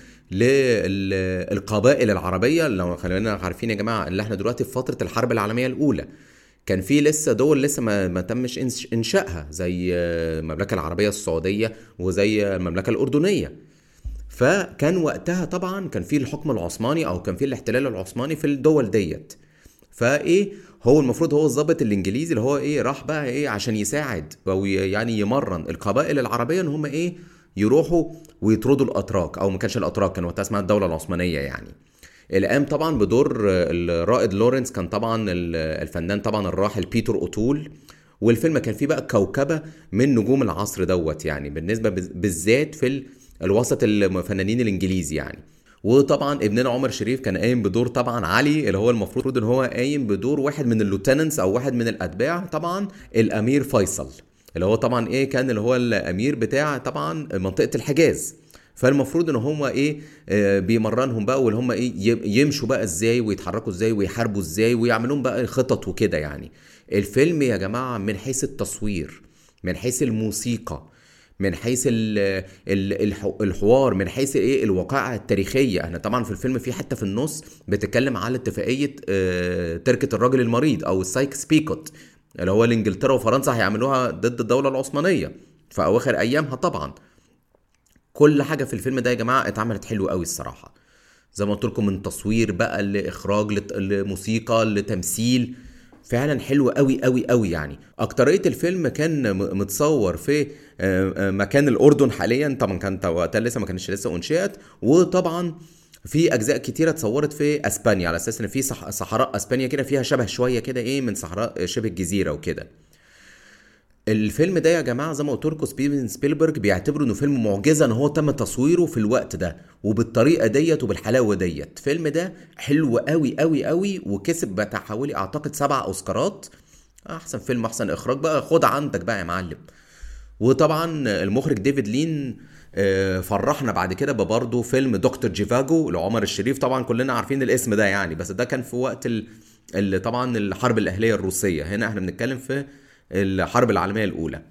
للقبائل العربيه. لو خلينا عارفين يا جماعه اللي احنا دلوقتي في فتره الحرب العالميه الاولى، كان في لسه دول لسه ما, ما تمش انشائها زي المملكه العربيه السعوديه وزي المملكه الاردنيه. فكان وقتها طبعا كان في الحكم العثماني او كان في الاحتلال العثماني في الدول ديت. فايه هو المفروض هو الضابط الانجليزي اللي هو ايه راح بقى ايه عشان يساعد او يعني يمرن القبائل العربيه ان هم ايه يروحوا ويطردوا الاتراك، او ما كانش الاتراك، كان وقتها اسمها الدوله العثمانيه يعني. اللي قام طبعا بدور الرائد لورنس كان طبعا الفنان طبعا الراحل بيتر اوتول. والفيلم كان فيه بقى كوكبه من نجوم العصر دوت يعني بالنسبه بالذات في الوسط الفنانين الانجليزي يعني. وطبعا ابننا عمر شريف كان قايم بدور طبعا علي اللي هو المفروض ان هو قايم بدور واحد من اللوتننتس او واحد من الاتباع طبعا الامير فيصل، اللي هو طبعا ايه كان اللي هو الامير بتاع طبعا منطقه الحجاز. فالمفروض ان هم ايه آه بيمرنهم بقى واللي هم ايه يمشوا بقى ازاي ويتحركوا ازاي ويحاربوا ازاي ويعملون بقى خطط وكده يعني. الفيلم يا جماعة من حيث التصوير، من حيث الموسيقى، من حيث ال ال الحوار، من حيث ايه الواقعة التاريخية. احنا طبعا في الفيلم في حتة في النص بتتكلم على اتفاقية آه تركة الرجل المريض او السايكس بيكوت اللي هو الانجلترا وفرنسا هيعملوها ضد الدولة العثمانية في اواخر ايامها. طبعا كل حاجه في الفيلم ده يا جماعه اتعملت حلو قوي الصراحه، زي ما قلت لكم من تصوير بقى لاخراج لموسيقى لتمثيل، فعلا حلو قوي قوي قوي يعني. اكتريه الفيلم كان متصور في مكان الاردن حاليا، طبعا كان وقتها لسه ما كانش لسه انشئت. وطبعا في اجزاء كتيره اتصورت في اسبانيا على اساس ان في صحراء اسبانيا كده فيها شبه شويه كده ايه من صحراء شبه الجزيره وكده. الفيلم ده يا جماعه زي ما قلت لكم ستيفن سبيلبرج بيعتبره انه فيلم معجزه ان هو تم تصويره في الوقت ده وبالطريقه ديت وبالحلاوه ديت. الفيلم ده حلو قوي قوي قوي وكسب بتاع حوالي اعتقد سبع اوسكارات، احسن فيلم احسن اخراج بقى خد عندك بقى يا معلم. وطبعا المخرج ديفيد لين فرحنا بعد كده ببرضه فيلم دكتور جيفاجو لعمر الشريف. طبعا كلنا عارفين الاسم ده يعني، بس ده كان في وقت ال... طبعا الحرب الاهليه الروسيه. هنا احنا بنتكلم في الحرب العالميه الاولى.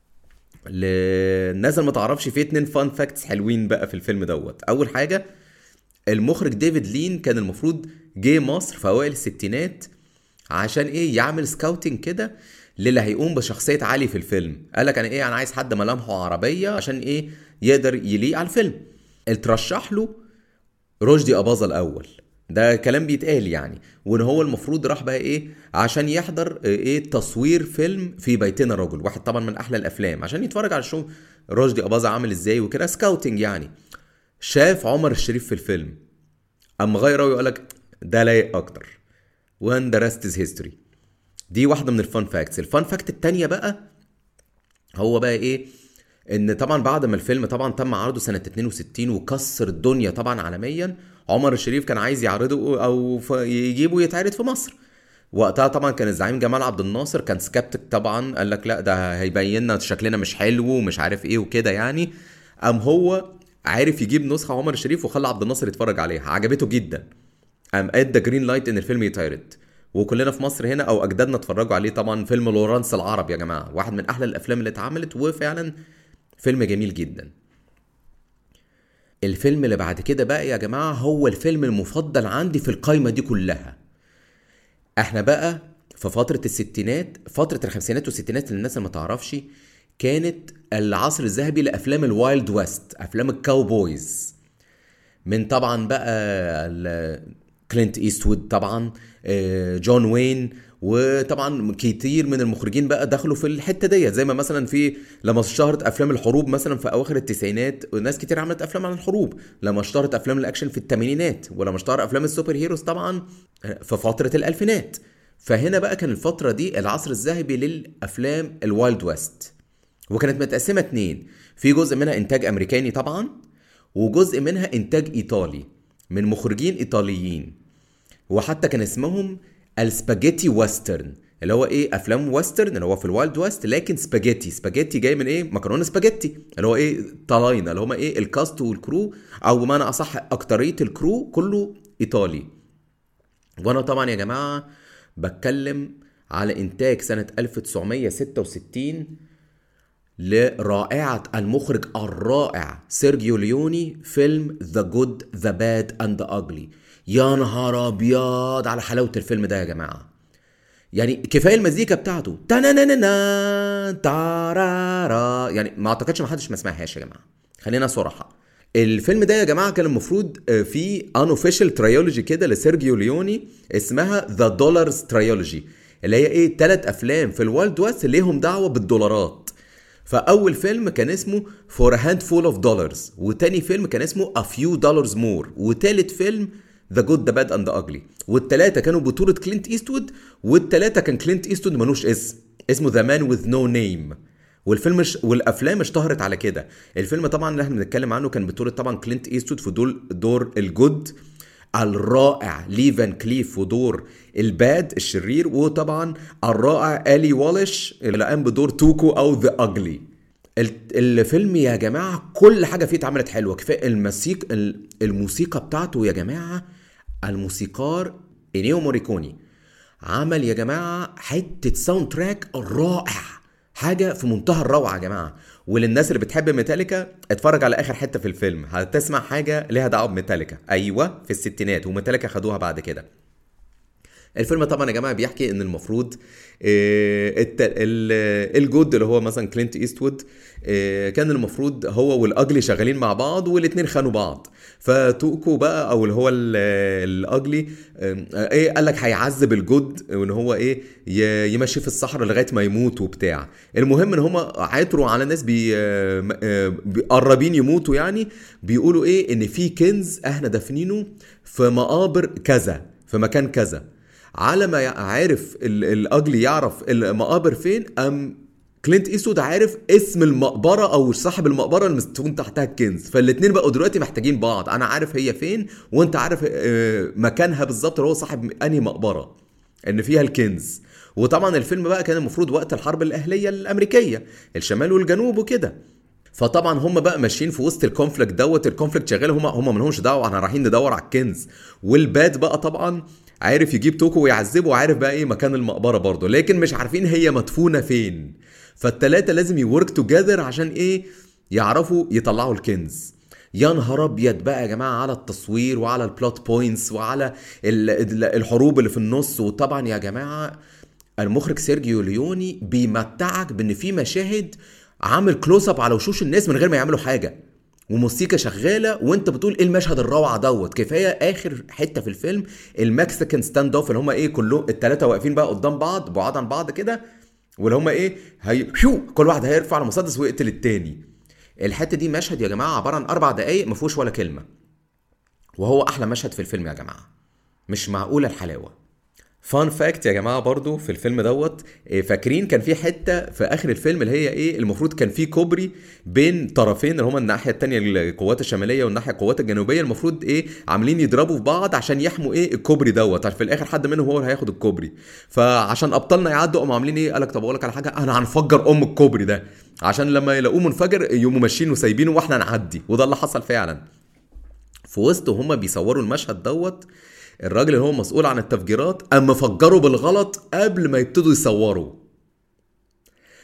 الناس اللي ما تعرفش فيه اتنين فان فاكتس حلوين بقى في الفيلم دوت. اول حاجه المخرج ديفيد لين كان المفروض جه مصر في اوائل الستينات عشان ايه يعمل سكاوتنج كده للي هيقوم بشخصيه علي في الفيلم. قال لك انا ايه انا عايز حد ملامحه عربيه عشان ايه يقدر يليق على الفيلم. اترشح له رشدي اباظة الاول، ده كلام بيتقال يعني. وان هو المفروض راح بقى ايه عشان يحضر ايه تصوير فيلم في بيتنا رجل، واحد طبعا من احلى الافلام، عشان يتفرج على شو رشدي اباظة عامل ازاي وكده سكاوتنج يعني. شاف عمر الشريف في الفيلم اما غير رايه وقال لك ده لايق اكتر، وان ذا ريست از هيستوري. دي واحده من الفان فاكتس. الفان فاكت التانية بقى هو بقى ايه ان طبعا بعد ما الفيلم طبعا تم عرضه سنه اتنين وستين وكسر الدنيا طبعا عالميا، عمر الشريف كان عايز يعرضه او يجيبه يتعرض في مصر. وقتها طبعا كان الزعيم جمال عبد الناصر كان سكبتك طبعا، قال لك لا ده هيبين لنا شكلنا مش حلو ومش عارف ايه وكده يعني. قام هو عارف يجيب نسخه عمر الشريف وخلى عبد الناصر يتفرج عليها، عجبته جدا، قام ادى جرين لايت ان الفيلم يتعرض. وكلنا في مصر هنا او اجدادنا اتفرجوا عليه. طبعا فيلم لورانس العرب يا جماعه واحد من احلى الافلام اللي اتعملت، وفعلا فيلم جميل جدا. الفيلم اللي بعد كده بقى يا جماعة هو الفيلم المفضل عندي في القايمة دي كلها. احنا بقى في فترة الستينات، فترة الخمسينات والستينات اللي الناس اللي ما تعرفش، كانت العصر الذهبي لأفلام الوايلد ويست، أفلام الكاوبويز. من طبعا بقى ال- كلينت ايستوود طبعا، آه، جون وين، وطبعا كتير من المخرجين بقى دخلوا في الحته دي، زي ما مثلا في لما اشتهرت افلام الحروب مثلا في اواخر التسعينات، ناس كتير عملت افلام عن الحروب. لما اشتهرت افلام الاكشن في الثمانينات، ولما اشتهر افلام السوبر هيروز طبعا في فتره الالفينات. فهنا بقى كان الفتره دي العصر الذهبي للافلام الوايلد ويست. وكانت متقسمه اتنين، في جزء منها انتاج امريكاني طبعا، وجزء منها انتاج ايطالي من مخرجين ايطاليين. وحتى كان اسمهم السباجيتي ويسترن، اللي هو ايه افلام ويسترن اللي هو في الوايلد ويست، لكن سباجيتي سباجيتي جاي من ايه مكرونه سباجيتي، اللي هو ايه طلاينه، اللي هم ايه الكاست والكرو، او بمعنى اصح اكتريه الكرو كله ايطالي. وانا طبعا يا جماعه بتكلم على انتاج سنه ألف وتسعمية وستة وستين لرائعة المخرج الرائع سيرجيو ليوني، فيلم ذا جود ذا باد اند اجلي. يا نهار ابيض على حلاوة الفيلم ده يا جماعة. يعني كفاية المزيكا بتاعته تانانانا تارارا، يعني ما اعتقدش ما حدش ما سمعهاش يا جماعة، خلينا صراحة. الفيلم ده يا جماعة كان المفروض في unofficial trilogy كده لسيرجيو ليوني اسمها ذا دولارز تريولوجي، اللي هي ايه تلات افلام في الوالد ويست ليهم دعوة بالدولارات. فاول فيلم كان اسمه For a Handful of Dollars، وتاني فيلم كان اسمه A Few Dollars More، وتالت فيلم The Good The Bad and The Ugly. والتلاتة كانوا بطولة كلينت ايستوود، والتلاتة كان كلينت ايستوود ملوش اسم، اسمه The Man With No Name. والفيلم ش... والافلام اشتهرت على كده. الفيلم طبعا اللي احنا بنتكلم عنه كان بطولة طبعا كلينت ايستوود في دور دور الجود الرائع، لي فان كليف في دور الباد الشرير، وطبعا الرائع آلي والش اللي قام بدور توكو او ذا اجلي. الفيلم يا جماعه كل حاجه فيه اتعملت حلوه، كفايه الموسيقى الموسيقى بتاعته يا جماعه. الموسيقار إنيو موريكوني عمل يا جماعه حته ساوند تراك رائع، حاجه في منتهى الروعه يا جماعه. وللناس اللي بتحب ميتاليكا اتفرج على اخر حته في الفيلم، هتسمع حاجه ليها دعوه بميتاليكا، ايوه في الستينات، وميتاليكا خدوها بعد كده. الفيلم طبعا يا جماعه بيحكي ان المفروض الجود اللي هو مثلا كلينت ايستوود كان المفروض هو والاجلي شغالين مع بعض، والاتنين خانوا بعض. فتوكو بقى او اللي هو الاجلي ايه قال لك هيعذب الجود، وان هو ايه يمشي في الصحراء لغايه ما يموت وبتاع. المهم ان هم عثروا على ناس قربين يموتوا، يعني بيقولوا ايه ان في كنز احنا دافنينه في مقابر كذا في مكان كذا. على ما عارف الاجلي يعرف المقابر فين، ام كلينت ايستوود عارف اسم المقبره او صاحب المقبره اللي مستون تحتها الكنز. فالاتنين بقوا دلوقتي محتاجين بعض، انا عارف هي فين وانت عارف مكانها بالظبط اللي هو صاحب انهي مقبره ان فيها الكنز. وطبعا الفيلم بقى كان المفروض وقت الحرب الاهليه الامريكيه، الشمال والجنوب وكده. فطبعا هم بقى ماشيين في وسط الكونفليكت دوت الكونفليكت شغال، هم هم منهمش دعوه، احنا رايحين ندور على الكنز. والباد بقى طبعا عارف يجيب توكو ويعذبه، وعارف بقى ايه مكان المقبره برضه، لكن مش عارفين هي مدفونه فين. فالتلاته لازم يورك توجذر عشان ايه يعرفوا يطلعوا الكنز. يا نهار ابيض بقى يا جماعه على التصوير وعلى البلوت بوينتس وعلى الحروب اللي في النص. وطبعا يا جماعه المخرج سيرجيو ليوني بيمتعك بان في مشاهد عامل كلوز اب على وشوش الناس من غير ما يعملوا حاجه، وموسيقى شغاله وانت بتقول ايه المشهد الروعه دوت. كفايه اخر حته في الفيلم المكسيكان ستاند اوف اللي هم ايه كلهم الثلاثه واقفين بقى قدام بعض بعاد عن بعض كده، واللي هم ايه هي كل واحد هيرفع المسدس ويقتل التاني. الحته دي مشهد يا جماعه عباره عن اربع دقايق ما فيهوش ولا كلمه، وهو احلى مشهد في الفيلم يا جماعه، مش معقوله الحلاوه. فان فاكت يا جماعه برضو في الفيلم دوت، فاكرين كان في حته في اخر الفيلم اللي هي ايه المفروض كان في كوبري بين طرفين اللي هما الناحيه الثانيه القوات الشماليه والناحيه القوات الجنوبيه، المفروض ايه عاملين يضربوا في بعض عشان يحموا ايه الكوبري دوت، في الاخر حد منهم هو اللي هياخد الكوبري. فعشان ابطالنا يعدوا قاموا عاملين ايه، قالك طب اقول لك على حاجه، انا هنفجر ام الكوبري ده عشان لما يلاقوه منفجر يقوموا ماشيين وسايبينه واحنا نعدي. وده اللي حصل فعلا. في وسط وهم بيصوروا المشهد دوت الراجل اللي هو مسؤول عن التفجيرات اما فجروا بالغلط قبل ما يبتدوا يصوروا.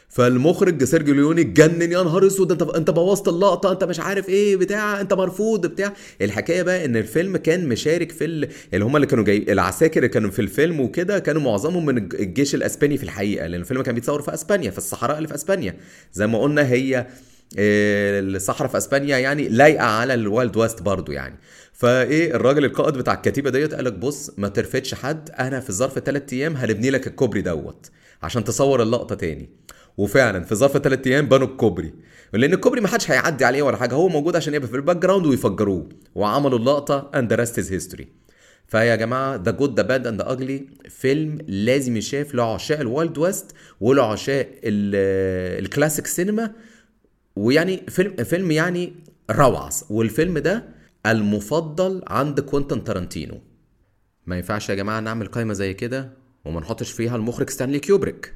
فالمخرج سيرجيو ليوني اتجنن، يا نهار اسود انت انت بوظت اللقطه، انت مش عارف ايه بتاع، انت مرفوض بتاع. الحكايه بقى ان الفيلم كان مشارك في ال... اللي هم اللي كانوا جاي العساكر اللي كانوا في الفيلم وكده، كانوا معظمهم من الجيش الاسباني في الحقيقه، لان الفيلم كان بيتصور في اسبانيا، في الصحراء اللي في اسبانيا. زي ما قلنا هي الصحراء في اسبانيا يعني لايقه على الوايلد ويست برضو يعني. فايه الراجل القائد بتاع الكتيبه ديت قال لك بص ما ترفدش حد، انا في ظرف ثلاث ايام هنبني لك الكوبري دوت عشان تصور اللقطه تاني. وفعلا في ظرف ثلاث ايام بنوا الكوبري، لان الكوبري ما حدش هيعدي عليه ولا حاجه، هو موجود عشان يبقى في الباك جراوند ويفجروه، وعملوا اللقطه اند ذا ريست از هيستوري. فيا جماعه ذا جود ذا باد اند ذا اجلي فيلم لازم يشاف لعشاق الوايلد ويست ولعشاق الكلاسيك سينما، ويعني فيلم فيلم يعني روعه. والفيلم ده المفضل عند كوينتين تارانتينو. ما ينفعش يا جماعه نعمل قائمه زي كده وما نحطش فيها المخرج ستانلي كيوبريك.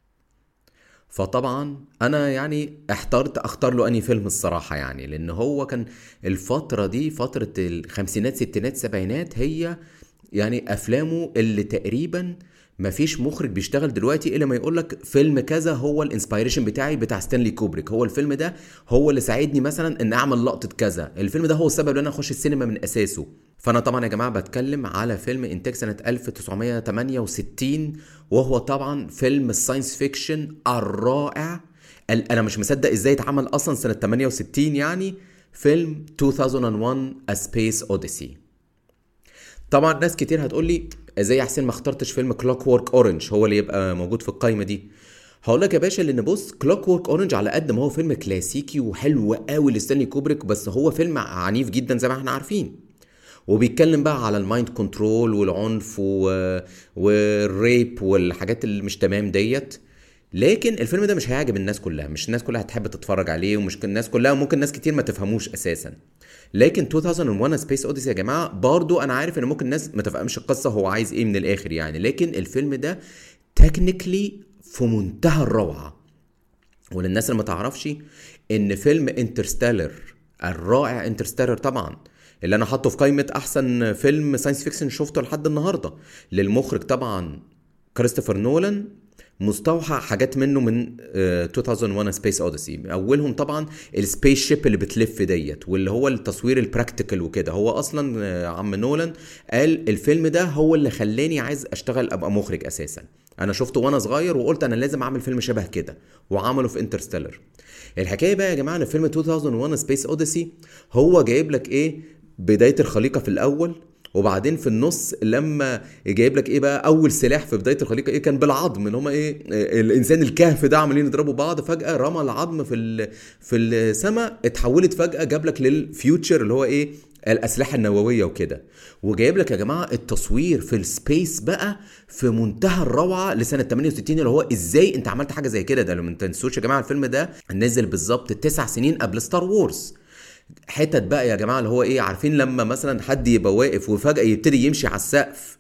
فطبعا انا يعني احترت اختار له اني فيلم الصراحه يعني، لان هو كان الفتره دي فتره الخمسينات ستينات سبعينات هي يعني افلامه اللي تقريبا ما فيش مخرج بيشتغل دلوقتي الا ما يقولك فيلم كذا هو الانسبيريشن بتاعي بتاع ستانلي كوبريك، هو الفيلم ده هو اللي ساعدني مثلا ان اعمل لقطه كذا، الفيلم ده هو السبب ان انا اخش السينما من اساسه. فانا طبعا يا جماعه بتكلم على فيلم انتاج سنه ألف وتسعمية وتمانية وستين، وهو طبعا فيلم الساينس فيكشن الرائع. انا مش مصدق ازاي اتعمل اصلا سنه تمانية وستين يعني، فيلم ألفين وواحد A Space Odyssey. طبعا ناس كتير هتقول لي ازاي يا حسين ما اخترتش فيلم كلوك وورك اورنج هو اللي يبقى موجود في القائمه دي. هقول لك يا باشا، لان بص كلوك وورك اورنج على قد ما هو فيلم كلاسيكي وحلو قوي لستانلي كوبريك، بس هو فيلم عنيف جدا زي ما احنا عارفين، وبيتكلم بقى على المايند كنترول والعنف و... والريب والحاجات اللي مش تمام ديت. لكن الفيلم ده مش هيعجب الناس كلها، مش الناس كلها هتحب تتفرج عليه، ومش الناس كلها ممكن ناس كتير ما تفهموش اساسا. لكن ألفين وواحد سبيس اوديسي يا جماعه برضو انا عارف ان ممكن الناس ما تفهمش القصه هو عايز ايه من الاخر يعني، لكن الفيلم ده تكنيكلي في منتهى الروعه. وللناس اللي ما تعرفش ان فيلم انترستيلر الرائع، انترستيلر طبعا اللي انا حاطه في قائمه احسن فيلم ساينس فيكشن شفته لحد النهارده، للمخرج طبعا كريستوفر نولان، مستوحى حاجات منه من ألفين وواحد سبيس اوديسي. اولهم طبعا السبيس شيب اللي بتلف ديت، واللي هو التصوير البراكتيكال وكده. هو اصلا عم نولان قال الفيلم ده هو اللي خلاني عايز اشتغل ابقى مخرج اساسا، انا شفته وانا صغير وقلت انا لازم اعمل فيلم شبه كده، وعمله في انترستيلر. الحكايه بقى يا جماعه ان فيلم ألفين وواحد سبيس اوديسي هو جايب لك ايه، بدايه الخليقه في الاول، وبعدين في النص لما جايب لك ايه بقى اول سلاح في بدايه الخليقه ايه، كان بالعظم، اللي هم ايه الانسان الكهف ده عمالين يضربوا بعض، فجاه رمى العظم في ال... في السماء، اتحولت فجاه جاب لك للفيوتشر اللي هو ايه الاسلحه النوويه وكده. وجايب لك يا جماعه التصوير في السبيس بقى في منتهى الروعه لسنه تمانية وستين، اللي هو ازاي انت عملت حاجه زي كده. ده لو ما تنسوش يا جماعه الفيلم ده نزل بالظبط تسع سنين قبل ستار وورز. حتت بقى يا جماعه اللي هو ايه، عارفين لما مثلا حد يبقى واقف وفجاه يبتدي يمشي على السقف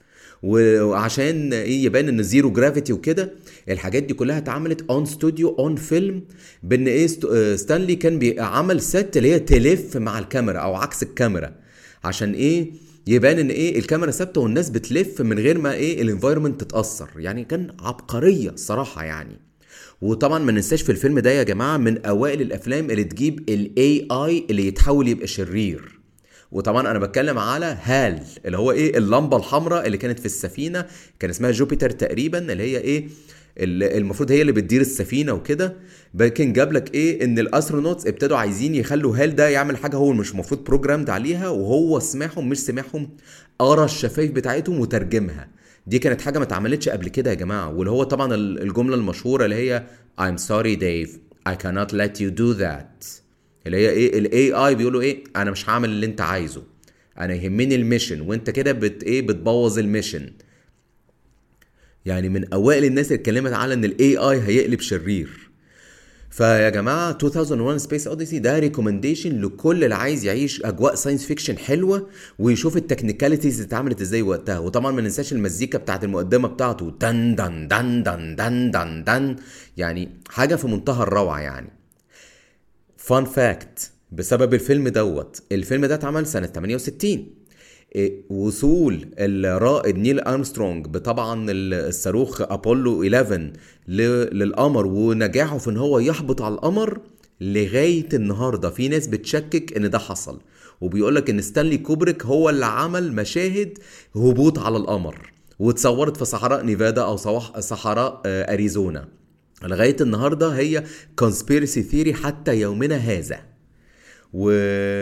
وعشان ايه يبان ان زيرو جرافيتي وكده، الحاجات دي كلها اتعملت اون ستوديو اون فيلم، بان ايه ستانلي كان عمل ست اللي هي تلف مع الكاميرا او عكس الكاميرا، عشان ايه يبان ان ايه الكاميرا ثابته والناس بتلف من غير ما ايه الانفايرمنت تتاثر. يعني كان عبقريه صراحه يعني. وطبعا ما ننساش في الفيلم ده يا جماعه من اوائل الافلام اللي تجيب الاي اي اللي يتحول يبقى شرير. وطبعا انا بتكلم على هال اللي هو ايه اللمبه الحمراء اللي كانت في السفينه، كان اسمها جوبيتر تقريبا، اللي هي ايه المفروض هي اللي بتدير السفينه وكده. لكن جاب لك ايه ان الاسترونوتس ابتدوا عايزين يخلوا هال ده يعمل حاجه هو مش المفروض بروجرامد عليها، وهو سمعهم مش سمعهم قرا الشفايف بتاعتهم وترجمها. دي كانت حاجه ما اتعملتش قبل كده يا جماعه. واللي هو طبعا الجمله المشهوره اللي هي I'm sorry Dave I cannot let you do that، اللي هي ايه الاي اي بيقولوا ايه انا مش هعمل اللي انت عايزه، انا يهمني الميشن وانت كده بت ايه بتبوظ الميشن. يعني من اوائل الناس اللي اتكلمت على ان الاي اي هيقلب شرير. فيا جماعه ألفين وواحد سبيس اوديسي ده ريكومنديشن لكل اللي عايز يعيش اجواء ساينس فيكشن حلوه ويشوف التكنيكاليتيز اللي اتعملت ازاي وقتها. وطبعا ما ننساش المزيكا بتاعت المقدمه بتاعته دن دن دن دن دن دن دن، يعني حاجه في منتهى الروعه يعني. فان فاكت بسبب الفيلم دوت، الفيلم ده اتعمل سنه تمانية وستين، إيه، وصول الرائد نيل أرمسترونج بطبعا الصاروخ أبولو إحداشر ل- للقمر، ونجاحه في ان هو يهبط على القمر، لغاية النهاردة في ناس بتشكك ان ده حصل، وبيقولك ان ستانلي كوبريك هو اللي عمل مشاهد هبوط على القمر واتصورت في صحراء نيفادا او صواح- صحراء آه، اريزونا. لغاية النهاردة هي conspiracy theory حتى يومنا هذا. و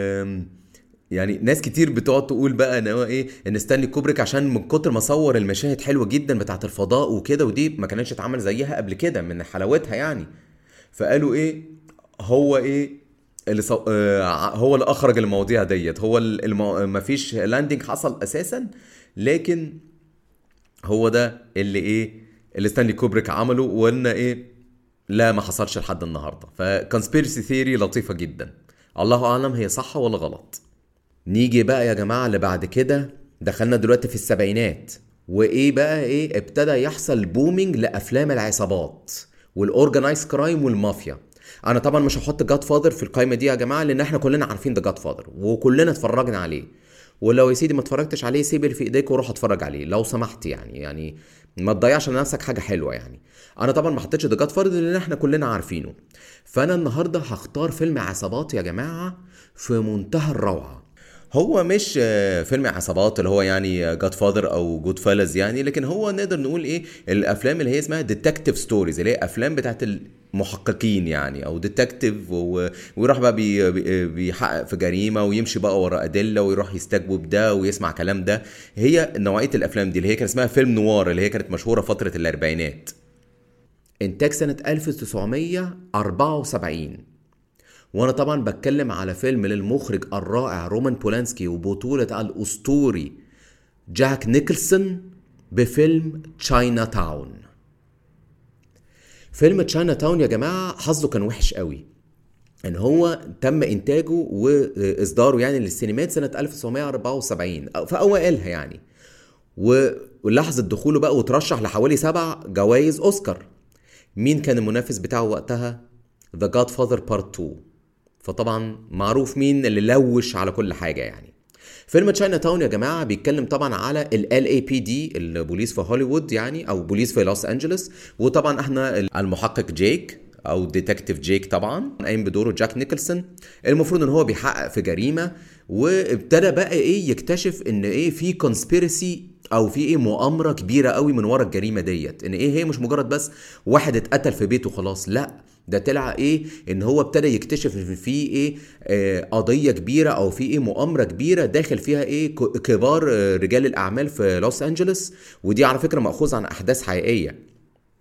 يعني ناس كتير بتقعد تقول بقى ان هو ايه، ان ستانلي كوبريك عشان من كتر ما صور المشاهد حلوه جدا بتاعه الفضاء وكده، ودي ما كانتش اتعمل زيها قبل كده من حلاوتها يعني، فقالوا ايه، هو ايه اللي صو... آه هو اللي اخرج المواضيع ديت، هو المو... ما فيش لاندنج حصل اساسا، لكن هو ده اللي ايه اللي ستانلي كوبريك عمله، وان ايه لا ما حصلش لحد النهارده. فكونسبيرسي ثيوري لطيفه جدا، الله اعلم هي صح ولا غلط. نيجي بقى يا جماعة اللي بعد كده، دخلنا دلوقتي في السبعينات، وايه بقى ايه ابتدى يحصل بومينج لافلام العصابات والاورجنايز كرايم والمافيا. انا طبعا مش هحط جاد فاذر في القائمه دي يا جماعه، لان احنا كلنا عارفين ده جاد فاذر وكلنا اتفرجنا عليه، ولو يا سيدي ما اتفرجتش عليه سيب اللي في ايديك وروح اتفرج عليه لو سمحت، يعني يعني ما تضيعش لنفسك حاجه حلوه يعني. انا طبعا ما حطيتش ده جاد فاذر لان احنا كلنا عارفينه. فانا النهارده هختار فيلم عصابات يا جماعه في منتهى الروعه. هو مش آه، فيلم عصابات اللي هو يعني جاد فاذر او جود فيلز يعني، لكن هو نقدر نقول ايه الافلام اللي هي اسمها ديتكتيف ستوريز، اللي هي افلام بتاعت المحققين يعني، او ديتكتيف، ويروح بقى بي بي- بيحقق في جريمه ويمشي بقى ورا ادله ويروح يستجوب ده ويسمع كلام ده. هي نوعيه الافلام دي اللي هي كان اسمها فيلم نوار، اللي هي كانت مشهوره فتره الاربعينات. انتاج سنه ألف وتسعمية وأربعة وسبعين. وانا طبعا بتكلم على فيلم للمخرج الرائع رومان بولانسكي وبطولة الاسطوري جاك نيكلسون بفيلم تشاينا تاون. فيلم تشاينا تاون يا جماعة حظه كان وحش قوي، ان هو تم انتاجه واصداره يعني للسينمات سنة ألف وتسعمية وأربعة وسبعين أو في اوائلها يعني، و- ولحظة دخوله بقى وترشح لحوالي سبع جوائز اوسكار. مين كان المنافس بتاعه وقتها؟ The Godfather Part اتنين. فطبعا معروف مين اللي لوش على كل حاجة يعني. فيلم تشاينا تاون يا جماعة بيتكلم طبعا على ال إل إيه بي دي، البوليس في هوليوود يعني، او بوليس في لوس انجلوس. وطبعا احنا المحقق جيك او ديتكتيف جيك طبعا قايم بدوره جاك نيكلسون. المفروض ان هو بيحقق في جريمة، وابتدى بقى ايه يكتشف ان ايه في كونسبيرسي او في ايه مؤامرة كبيرة قوي من ورا الجريمة ديت، ان ايه هي مش مجرد بس واحد اتقتل في بيته خلاص، لا ده طلع ايه ان هو ابتدى يكتشف ان في ايه آه قضيه كبيره او في ايه مؤامره كبيره داخل فيها ايه ك- كبار آه رجال الاعمال في لوس انجلوس. ودي على فكره مأخوذ عن احداث حقيقيه،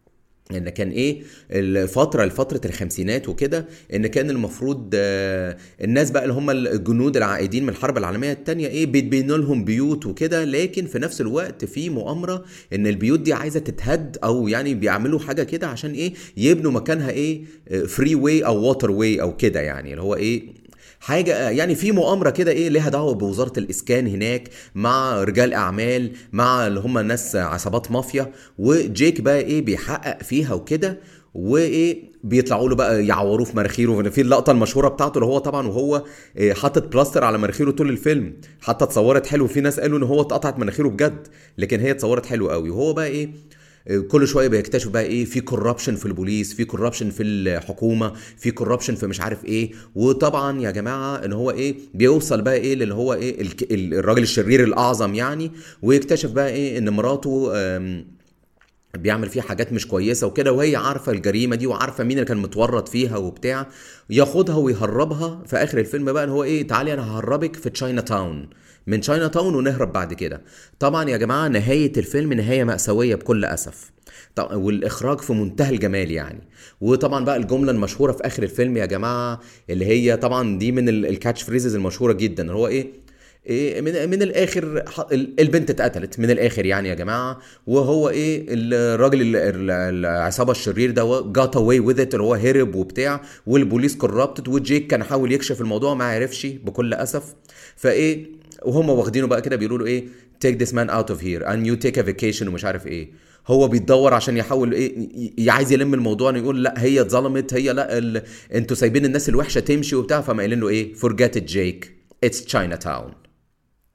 ان كان ايه الفتره لفتره الخمسينات وكده، ان كان المفروض آه، الناس بقى اللي هم الجنود العائدين من الحرب العالميه الثانيه ايه بيتبنوا لهم بيوت وكده، لكن في نفس الوقت في مؤامره ان البيوت دي عايزه تتهد، او يعني بيعملوا حاجه كده عشان ايه يبنوا مكانها ايه فري واي او ووتر واي او كده يعني، اللي هو ايه حاجه يعني في مؤامره كده ايه ليها دعوه بوزاره الاسكان هناك مع رجال اعمال مع اللي هم ناس عصابات مافيا. وجيك بقى ايه بيحقق فيها وكده، وايه بيطلعوا له بقى يعوروه في مناخيره في اللقطه المشهوره بتاعته اللي هو طبعا وهو إيه حاطط بلاستر على مناخيره طول الفيلم، حتى اتصورت حلو، في ناس قالوا ان هو اتقطعت مناخيره بجد، لكن هي اتصورت حلو قوي. وهو بقى ايه كل شويه بيكتشف بقى ايه في كوربشن في البوليس، في كوربشن في الحكومه، في كوربشن في مش عارف ايه. وطبعا يا جماعه ان هو ايه بيوصل بقى ايه اللي هو ايه الك- الراجل الشرير الاعظم يعني، ويكتشف بقى ايه ان مراته آم، بيعمل فيها حاجات مش كويسه وكده، وهي عارفه الجريمه دي وعارفه مين اللي كان متورط فيها وبتاع، ياخدها ويهربها في اخر الفيلم بقى ان هو ايه تعالي انا ههربك في تشاينا تاون، من تشاينا تاون ونهرب بعد كده. طبعا يا جماعه نهايه الفيلم نهايه مأساويه بكل اسف، طب- والاخراج في منتهى الجمال يعني. وطبعا بقى الجمله المشهوره في اخر الفيلم يا جماعه اللي هي طبعا دي من ال- الكاتش فريزز المشهوره جدا، اللي هو ايه إيه من من الاخر ح- ال- البنت اتقتلت من الاخر يعني يا جماعه، وهو ايه الراجل ال- ال- العصابه الشرير ده جات اواي وذ ات اللي هو هرب وبتاع، والبوليس كورابتد، وجيك كان حاول يكشف الموضوع ما عرفش بكل اسف. فايه وهم واخدينه بقى كده بيقولوا له ايه take this man out of here and you take a vacation ومش عارف ايه. هو بيتدور عشان يحاول ايه ي- ي- عايز يلم الموضوع انه يقول لا هي اتظلمت، هي لا ال... انتوا سايبين الناس الوحشه تمشي وبتاع، فما قايلين له ايه forget it جيك it's Chinatown.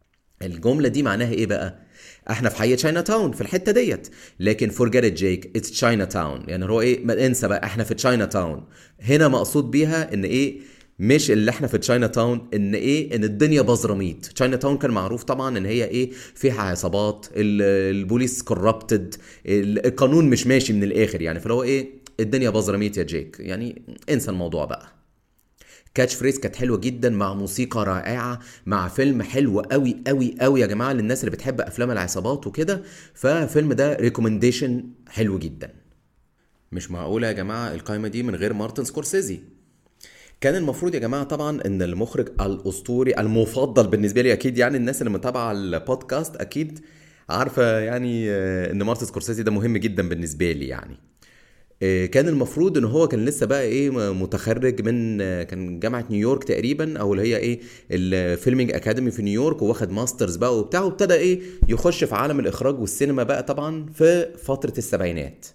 الجملة دي معناها ايه بقى؟ احنا في حي تشاينا تاون في الحتة ديت، لكن forget it Jake it's China town، يعني هو ايه، ما انسى بقى احنا في تشاينا تاون. هنا مقصود بيها ان ايه، مش اللي احنا في تشاينا تاون، ان ايه، ان الدنيا بزراميط. تشاينا تاون كان معروف طبعا ان هي ايه، فيها عصابات، ال- البوليس كوربتد، القانون مش ماشي من الاخر يعني، فلو ايه الدنيا بزراميط يا جيك، يعني انسى الموضوع بقى. كاتش فريز كانت حلوه جدا، مع موسيقى رائعه، مع فيلم حلو قوي قوي قوي يا جماعه للناس اللي بتحب افلام العصابات وكده. ففيلم ده ريكومنديشن حلو جدا. مش معقوله يا جماعه القائمه دي من غير مارتن سكورسيزي. كان المفروض يا جماعه طبعا ان المخرج الاسطوري المفضل بالنسبه لي، اكيد يعني الناس اللي متابعه البودكاست اكيد عارفه يعني آه، ان مارتن سكورسيزي ده مهم جدا بالنسبه لي يعني. آه، كان المفروض ان هو كان لسه بقى ايه متخرج من آه، كان جامعه نيويورك تقريبا، او اللي هي ايه الفيلمينج اكاديمي في نيويورك، واخد ماسترز بقى وبتاع، وابتدى ايه يخش في عالم الاخراج والسينما بقى طبعا في فتره السبعينات.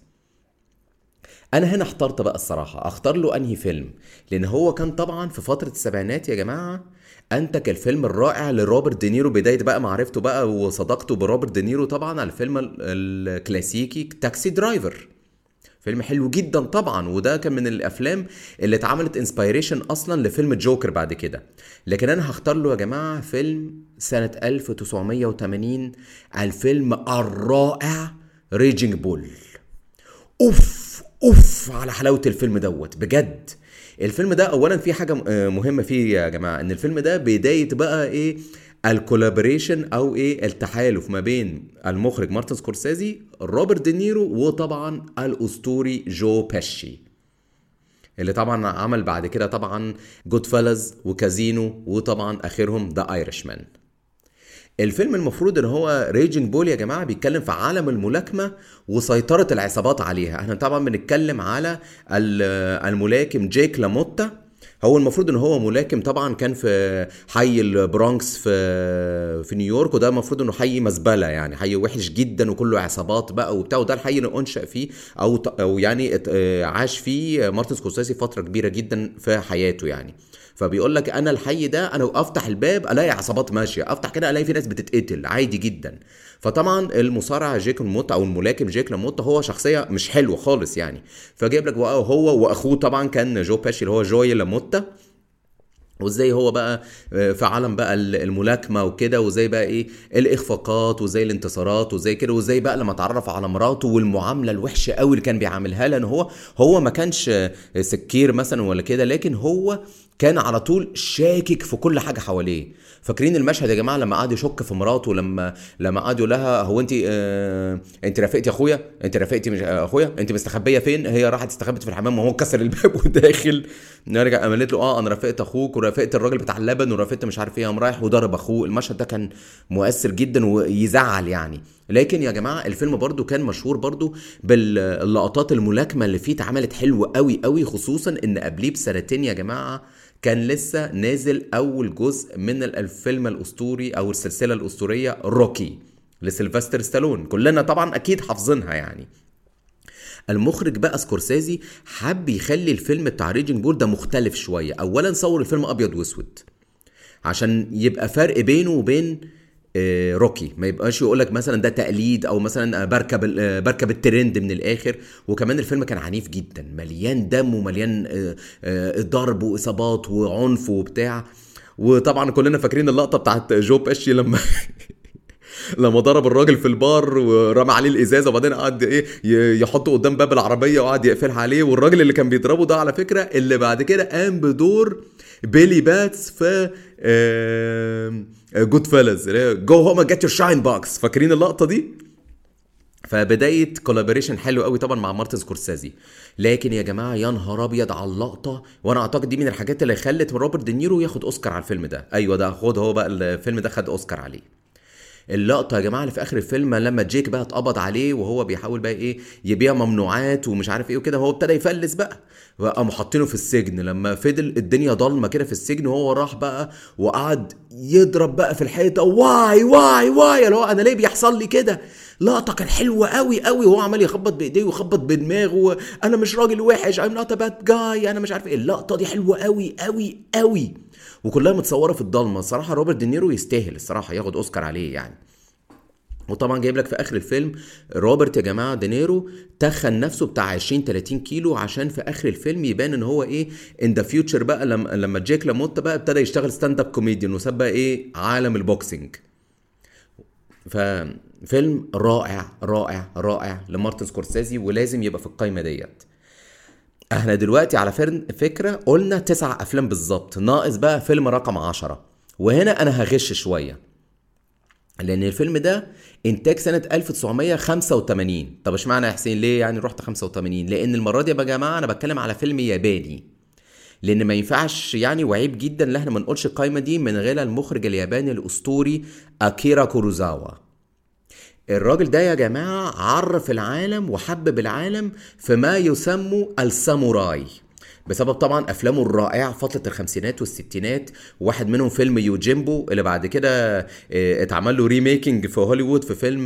انا هنا احترت بقى الصراحه اختار له انهي فيلم، لان هو كان طبعا في فتره السبعينات يا جماعه انتج الفيلم الرائع لروبرت دينيرو، بدايه بقى معرفته بقى وصداقته بروبرت دينيرو طبعا على الفيلم ال- الكلاسيكي تاكسي درايفر. فيلم حلو جدا طبعا، وده كان من الافلام اللي اتعملت انسبيريشن اصلا لفيلم جوكر بعد كده. لكن انا هختار له يا جماعه فيلم سنه ألف وتسعمية وتمانين، الفيلم الرائع ريجينج بول. اوف اوف على حلاوه الفيلم دوت بجد. الفيلم ده اولا في حاجه آه، مهمه فيه يا جماعه، ان الفيلم ده بدايه بقى ايه الكولابوريشن او ايه التحالف ما بين المخرج مارتن سكورسيزي، روبرت دينيرو، وطبعا الاسطوري جو بيشي، اللي طبعا عمل بعد كده طبعا جود فيلز وكازينو، وطبعا اخرهم ذا ايرشمان. الفيلم المفروض ان هو ريجينج بول يا جماعه بيتكلم في عالم الملاكمه وسيطره العصابات عليها. احنا طبعا بنتكلم على ال- الملاكم جيك لاموتا. هو المفروض ان هو ملاكم طبعا كان في حي البرونكس في في نيويورك، وده المفروض انه حي مزبله يعني، حي وحش جدا وكله عصابات بقى وبتاع، وده الحي اللي انشأ فيه او او يعني ات- آه، عاش فيه مارتن سكورسيزي فتره كبيره جدا في حياته يعني. فبيقول لك انا الحي ده انا افتح الباب الاقي عصابات ماشيه، افتح كده الاقي في ناس بتتقتل عادي جدا. فطبعا المصارع جيك لاموتا او الملاكم جيك لاموتا هو شخصيه مش حلوه خالص يعني. فجايب لك بقى هو واخوه طبعا كان جو باشي اللي هو جوي لاموتا، وازاي هو بقى آه، في عالم بقى الملاكمه وكده، وازاي بقى ايه الاخفاقات وازاي الانتصارات وازاي كده، وازاي بقى لما اتعرف على مراته والمعامله الوحشه قوي اللي كان بيعاملها لها. لان هو هو ما كانش آه، سكير مثلا ولا كده، لكن هو كان على طول شاكك في كل حاجه حواليه. فاكرين المشهد يا جماعه لما قعد يشك في مراته، لما لما قعد يقول لها هو انت آه انت رافقتي اخويا، انت رافقتي مش آه، اخويا، انت مستخبيه فين؟ هي راحت استخبت في الحمام وهو كسر الباب وداخل. نرجع قالت له اه انا رافقت اخوك ورافقت الراجل بتاع اللبن ورافقت مش عارف ايه، قام رايح وضرب اخوه. المشهد ده كان مؤثر جدا ويزعل يعني. لكن يا جماعه الفيلم برضو كان مشهور برضو باللقطات الملاكمه اللي فيه، اتعملت حلوه قوي قوي، خصوصا ان قبليه بسنتين يا جماعه كان لسه نازل اول جزء من الفيلم الاسطوري او السلسله الاسطوريه روكي لسيلفستر ستالون، كلنا طبعا اكيد حافظينها يعني. المخرج بقى سكورسيزي حب يخلي الفيلم بتاع ريجينج بول ده مختلف شويه. اولا صور الفيلم ابيض واسود عشان يبقى فرق بينه وبين آه، روكي، ما يبقاش يقولك مثلا ده تقليد او مثلا آه، بركب ال- آه، بركب الترند من الاخر. وكمان الفيلم كان عنيف جدا، مليان دم ومليان آه، آه، ضرب واصابات وعنف وبتاع. وطبعا كلنا فاكرين اللقطه بتاعت جو باشي لما لما ضرب الراجل في البار ورمى عليه الازازه، وبعدين قعد ايه ي- يحطه قدام باب العربيه وقعد يقفلها عليه. والراجل اللي كان بيضربه ده على فكره اللي بعد كده قام بدور بيلي باتس في جود فيلز، جو هوم جيت يور شاين بوكس. فاكرين اللقطه دي؟ فبدايه كولابوريشن حلو قوي طبعا مع مارتن سكورسيزي. لكن يا جماعه يا نهار ابيض على اللقطه، وانا اعتقد دي من الحاجات اللي خلت روبرت دينيرو ياخد اوسكار على الفيلم ده. ايوه ده خد، هو بقى الفيلم ده خد اوسكار عليه. اللقطه يا جماعه اللي في اخر الفيلم لما جيك بقى اتقبض عليه وهو بيحاول بقى ايه يبيع ممنوعات ومش عارف ايه وكده، هو ابتدى يفلس بقى، وقاموا حاطينه في السجن. لما فضل الدنيا ضلمه كده في السجن، وهو راح بقى وقعد يضرب بقى في الحيطه، واي واي واي اللي هو انا ليه بيحصل لي كده. لقطه كان حلوه قوي قوي، وهو عمال يخبط بايديه ويخبط بدماغه، انا مش راجل وحش I'm not a bad guy، انا مش عارف ايه. اللقطه دي حلوه قوي قوي قوي. وكلها متصوره في الضلمه. صراحه روبرت دينيرو يستاهل الصراحه ياخد اوسكار عليه يعني. وطبعا جايب لك في اخر الفيلم روبرت يا جماعه دينيرو تخن نفسه بتاع عشرين تلاتين كيلو عشان في اخر الفيلم يبان ان هو ايه ان ذا فيوتشر بقى، لما لما جيك لاموتا بقى ابتدى يشتغل ستاند اب كوميديان وساب بقى ايه عالم البوكسنج. ففيلم رائع رائع رائع لمارتن سكورسيزي ولازم يبقى في القائمه ديت. احنا دلوقتي على فكره قلنا تسع افلام بالظبط، ناقص بقى فيلم رقم عشرة. وهنا انا هغش شويه لان الفيلم ده انتاج سنه ألف وتسعمية خمسة وتمانين. طب اشمعنى يا حسين ليه يعني رحت خمسة وتمانين؟ لان المره دي يا جماعه انا بتكلم على فيلم ياباني، لان ما ينفعش يعني وعيب جدا ان احنا ما نقولش القائمه دي من غير المخرج الياباني الاسطوري اكيرا كوروزاوا. الراجل ده يا جماعه عرف العالم وحبب العالم في ما يسمى الساموراي بسبب طبعا افلامه الرائعه فتره الخمسينات والستينات. واحد منهم فيلم يوجيمبو اللي بعد كده اتعمل له ريميكنج في هوليوود في فيلم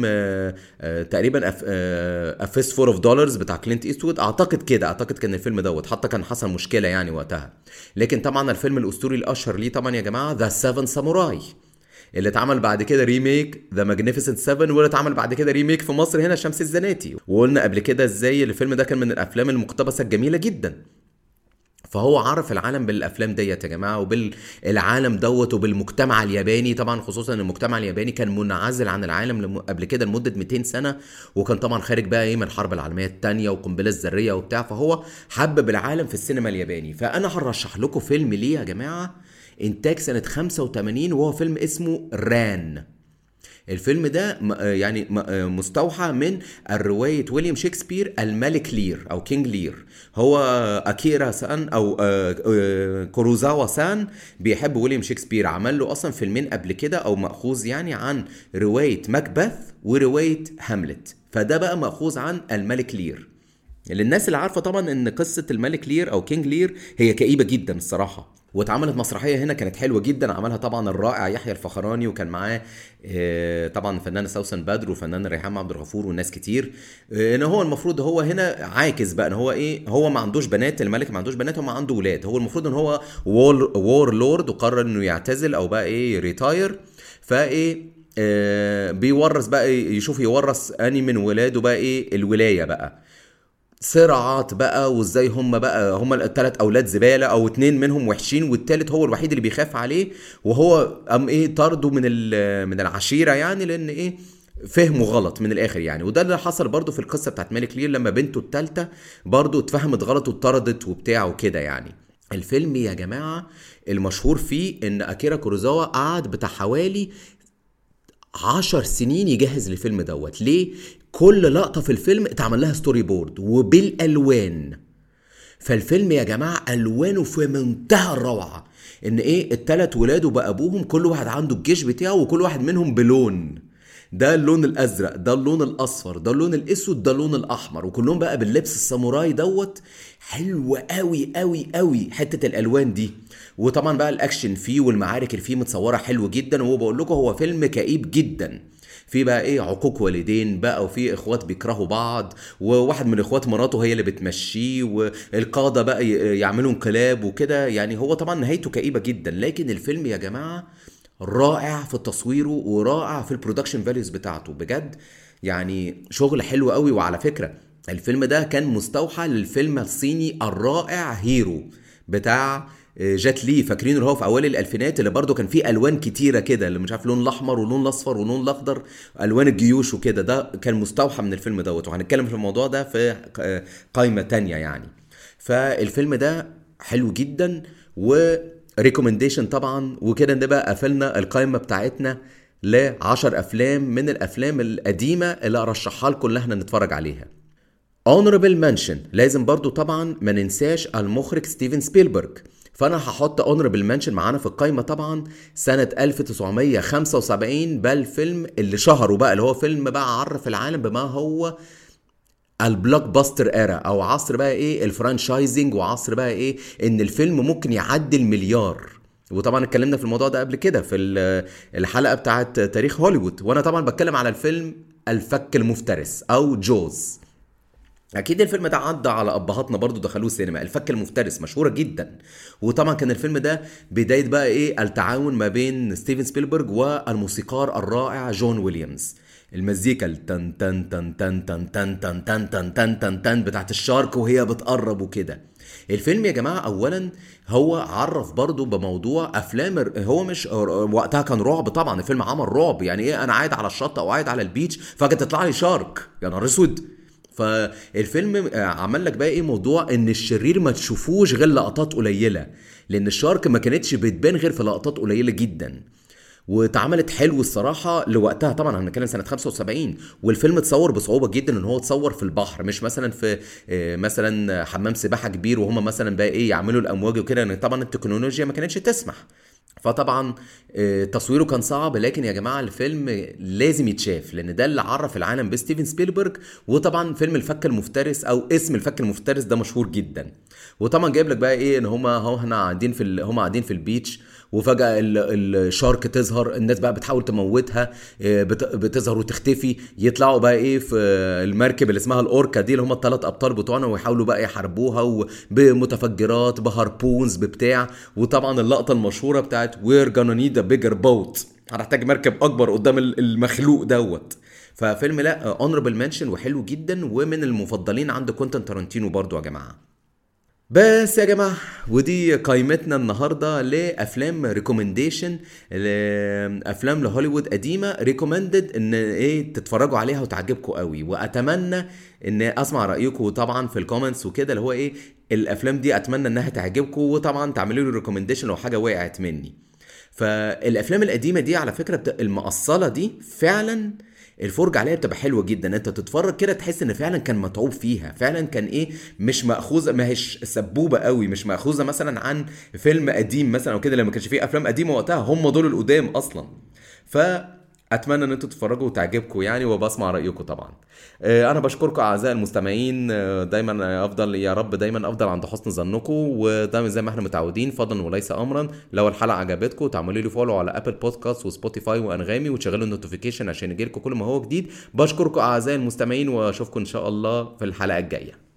تقريبا افيس فور اوف دولارز بتاع كلينت ايستوود. اعتقد كده اعتقد كان الفيلم دوت حتى كان حصل مشكله يعني وقتها. لكن طبعا الفيلم الاسطوري الاشهر ليه طبعا يا جماعه ذا سيفن ساموراي اللي اتعمل بعد كده ريميك ذا ماجنيفيسنت سبعة، واللي اتعمل بعد كده ريميك في مصر هنا شمس الزناتي. وقلنا قبل كده ازاي الفيلم ده كان من الافلام المقتبسه الجميله جدا. فهو عرف العالم بالافلام ديت يا جماعه وبالعالم دوت وبالمجتمع الياباني طبعا، خصوصا المجتمع الياباني كان منعزل عن العالم قبل كده لمده مئتين سنه، وكان طبعا خارج بقى ايه من الحرب العالميه الثانيه وقنبله ذريه وبتاع. فهو حبب العالم في السينما الياباني. فانا هرشح لكم فيلم ليه يا جماعه انتاج سنه خمسة وتمانين وهو فيلم اسمه ران. الفيلم ده يعني مستوحى من الرواية ويليام شكسبير الملك لير أو كينج لير. هو أكيرا سان أو كوروزاوا سان بيحب ويليام شكسبير، عمل له أصلا فيلمين قبل كده أو مأخوذ يعني عن رواية ماكبث ورواية هاملت. فده بقى مأخوذ عن الملك لير. للناس اللي عارفة طبعا ان قصة الملك لير او كينج لير هي كئيبة جدا الصراحة، واتعملت مسرحية هنا كانت حلوة جدا عملها طبعا الرائع يحيى الفخراني، وكان معاه طبعا فنان سوسن بدر وفنان ريحان عبد الغفور والناس كتير. ان هو المفروض هو هنا عاكس بقى ان هو ايه، هو ما عندوش بنات، الملك ما عندوش بنات، هو ما عنده ولاد. هو المفروض ان هو وور, وور لورد وقرر انه يعتزل او بقى ايه ريتاير. فايه آه بيورث بقى يشوف يورث اني من ولاده بقى ايه الولاية بقى. صراعات بقى وازاي هم بقى هم الثلاث اولاد زباله او اتنين منهم وحشين والتالت هو الوحيد اللي بيخاف عليه، وهو ام ايه طرده من من العشيره يعني لان ايه فهمه غلط من الاخر يعني. وده اللي حصل برضو في القصه بتاعت ملك لير لما بنته الثالثه برضو اتفهمت غلط واتطردت وبتاع وكده يعني. الفيلم يا جماعه المشهور فيه ان اكيرا كوروزاوا قعد بتاع حوالي عشر سنين يجهز للفيلم دوت. ليه؟ كل لقطة في الفيلم اتعمل لها ستوري بورد وبالألوان. فالفيلم يا جماعة ألوانه في منتهى الروعة. ان ايه التلات ولاده بأبوهم كل واحد عنده الجيش بتاعه وكل واحد منهم بلون. ده اللون الازرق، ده اللون الاصفر، ده اللون الاسود، ده اللون الاحمر، وكلهم بقى باللبس الساموراي دوت. حلو قوي قوي قوي حته الالوان دي. وطبعا بقى الاكشن فيه والمعارك اللي فيه متصوره حلو جدا. وهو بقول لكم هو فيلم كئيب جدا. في بقى ايه عقوق والدين بقى، وفي اخوات بيكرهوا بعض، وواحد من اخوات مراته هي اللي بتمشيه، والقاده بقى يعملوا انقلاب وكده يعني. هو طبعا نهايته كئيبه جدا، لكن الفيلم يا جماعه رائع في تصويره ورائع في البرودكشن فاليوز بتاعته بجد يعني. شغل حلو قوي. وعلى فكره الفيلم ده كان مستوحى للفيلم الصيني الرائع هيرو بتاع جات لي، فاكرين اللي هو في اوائل الالفينات اللي برضو كان فيه الوان كتيره كده، اللي مش عارف لون الاحمر ولون الاصفر ولون الاخضر، الوان الجيوش وكده. ده كان مستوحى من الفيلم دوت، وهنتكلم في الموضوع ده في قائمه تانية يعني. فالفيلم ده حلو جدا و ريكومنديشن طبعا. وكده نبقى قفلنا القائمه بتاعتنا لعشر افلام من الافلام القديمه اللي ارشحها لكم اللي احنا نتفرج عليها. honorable mention لازم برضو طبعا ما ننساش المخرج ستيفن سبيلبرج. فانا هحط honorable mention معانا في القائمه طبعا سنه ألف وتسعمية خمسة وسبعين، بقى الفيلم اللي شهره بقى اللي هو فيلم بقى عرف العالم بما هو البلوك باستر ايرا، او عصر بقى ايه الفرانشايزنج، وعصر بقى ايه ان الفيلم ممكن يعدي المليار. وطبعا اتكلمنا في الموضوع ده قبل كده في الحلقه بتاعت تاريخ هوليوود، وانا طبعا بتكلم على الفيلم الفك المفترس او جوز. اكيد الفيلم ده عدى على ابهاتنا برضو دخلوه السينما، الفك المفترس مشهوره جدا. وطبعا كان الفيلم ده بدايه بقى ايه التعاون ما بين ستيفن سبيلبرج والموسيقار الرائع جون ويليامز. المزيكا التن تن تن تن تن تن تن تن تن تن تن تن بتاعت الشارك وهي بتقرب وكده. الفيلم يا جماعة أولا هو عرف برضو بموضوع أفلام الر- هو مش وقتها كان رعب، طبعا الفيلم عمل رعب، يعني إيه أنا قاعد على الشط أو قاعد على البيتش فجأة تطلع لي شارك، يا نهار أسود. فالفيلم آه، عمل لك بقى ايه موضوع ان الشرير ما تشوفوش غير لقطات قليله، لان الشارك ما كانتش بتبان غير في لقطات قليله جدا. واتعملت حلو الصراحه لوقتها، طبعا هنتكلم سنه خمسة وسبعين، والفيلم اتصور بصعوبه جدا ان هو اتصور في البحر، مش مثلا في آه، مثلا حمام سباحه كبير وهم مثلا بقى ايه يعملوا الامواج وكده، لان طبعا التكنولوجيا ما كانتش تسمح. فطبعا آه، تصويره كان صعب، لكن يا جماعه الفيلم لازم يتشاف لان ده اللي عرف العالم بستيفن سبيلبرج. وطبعا فيلم الفك المفترس او اسم الفك المفترس ده مشهور جدا. وطبعا جايب لك بقى ايه ان هما هو هنا قاعدين في ال... هما قاعدين في البيتش، وفجأة ال- الشارك تظهر، الناس بقى بتحاول تموتها، آه، بت- بتظهر وتختفي، يطلعوا بقى ايه في المركب اللي اسمها الاوركا دي اللي هم الثلاث ابطال بتوعنا، ويحاولوا بقى يحاربوها و- بمتفجرات بهاربونز ببتاع. وطبعا اللقطة المشهورة بتاعت we're gonna need a bigger boat، هنحتاج مركب اكبر قدام ال- المخلوق دوت. ففيلم لا اونربل منشن وحلو جدا، ومن المفضلين عند كوينتين تارانتينو برضو يا جماعه. بس يا جماعة، ودي قائمتنا النهاردة لأفلام ريكومنديشن، أفلام لهوليوود قديمة ريكومندد إن إيه تتفرجوا عليها وتعجبكم قوي. وأتمنى إن أسمع رأيكم طبعا في الكومنتس وكده، اللي هو إيه الأفلام دي أتمنى إنها تعجبكم، وطبعا تعملوا لي ريكومنديشن لو حاجة وقعت مني. فالافلام القديمه دي على فكره بت... المقصله دي فعلا الفرجة عليها بتبقى حلوة جدا، انت تتفرج كده تحس ان فعلا كان متعوب فيها، فعلا كان ايه مش مأخوذة، ما هيش سبوبة قوي، مش مأخوذة مثلا عن فيلم قديم مثلا او كده، لما كانش فيه افلام قديمة وقتها، هم دول القدام اصلا. فاتمنى ان انتوا تتفرجوا وتعجبكم يعني، وبسمع رايكم طبعا. آه، انا بشكركم اعزائي المستمعين، آه، دايما افضل يا رب، دايما افضل عند حسن ظنكم، ودايما زي ما احنا متعودين فضلا وليس امرا. لو الحلقه عجبتكم تعملوا لي فولو على ابل بودكاست وسبوتيفاي وانغامي، وتشغلوا النوتيفيكيشن عشان يجيلكم كل ما هو جديد. بشكركم اعزائي المستمعين، واشوفكم ان شاء الله في الحلقه الجايه.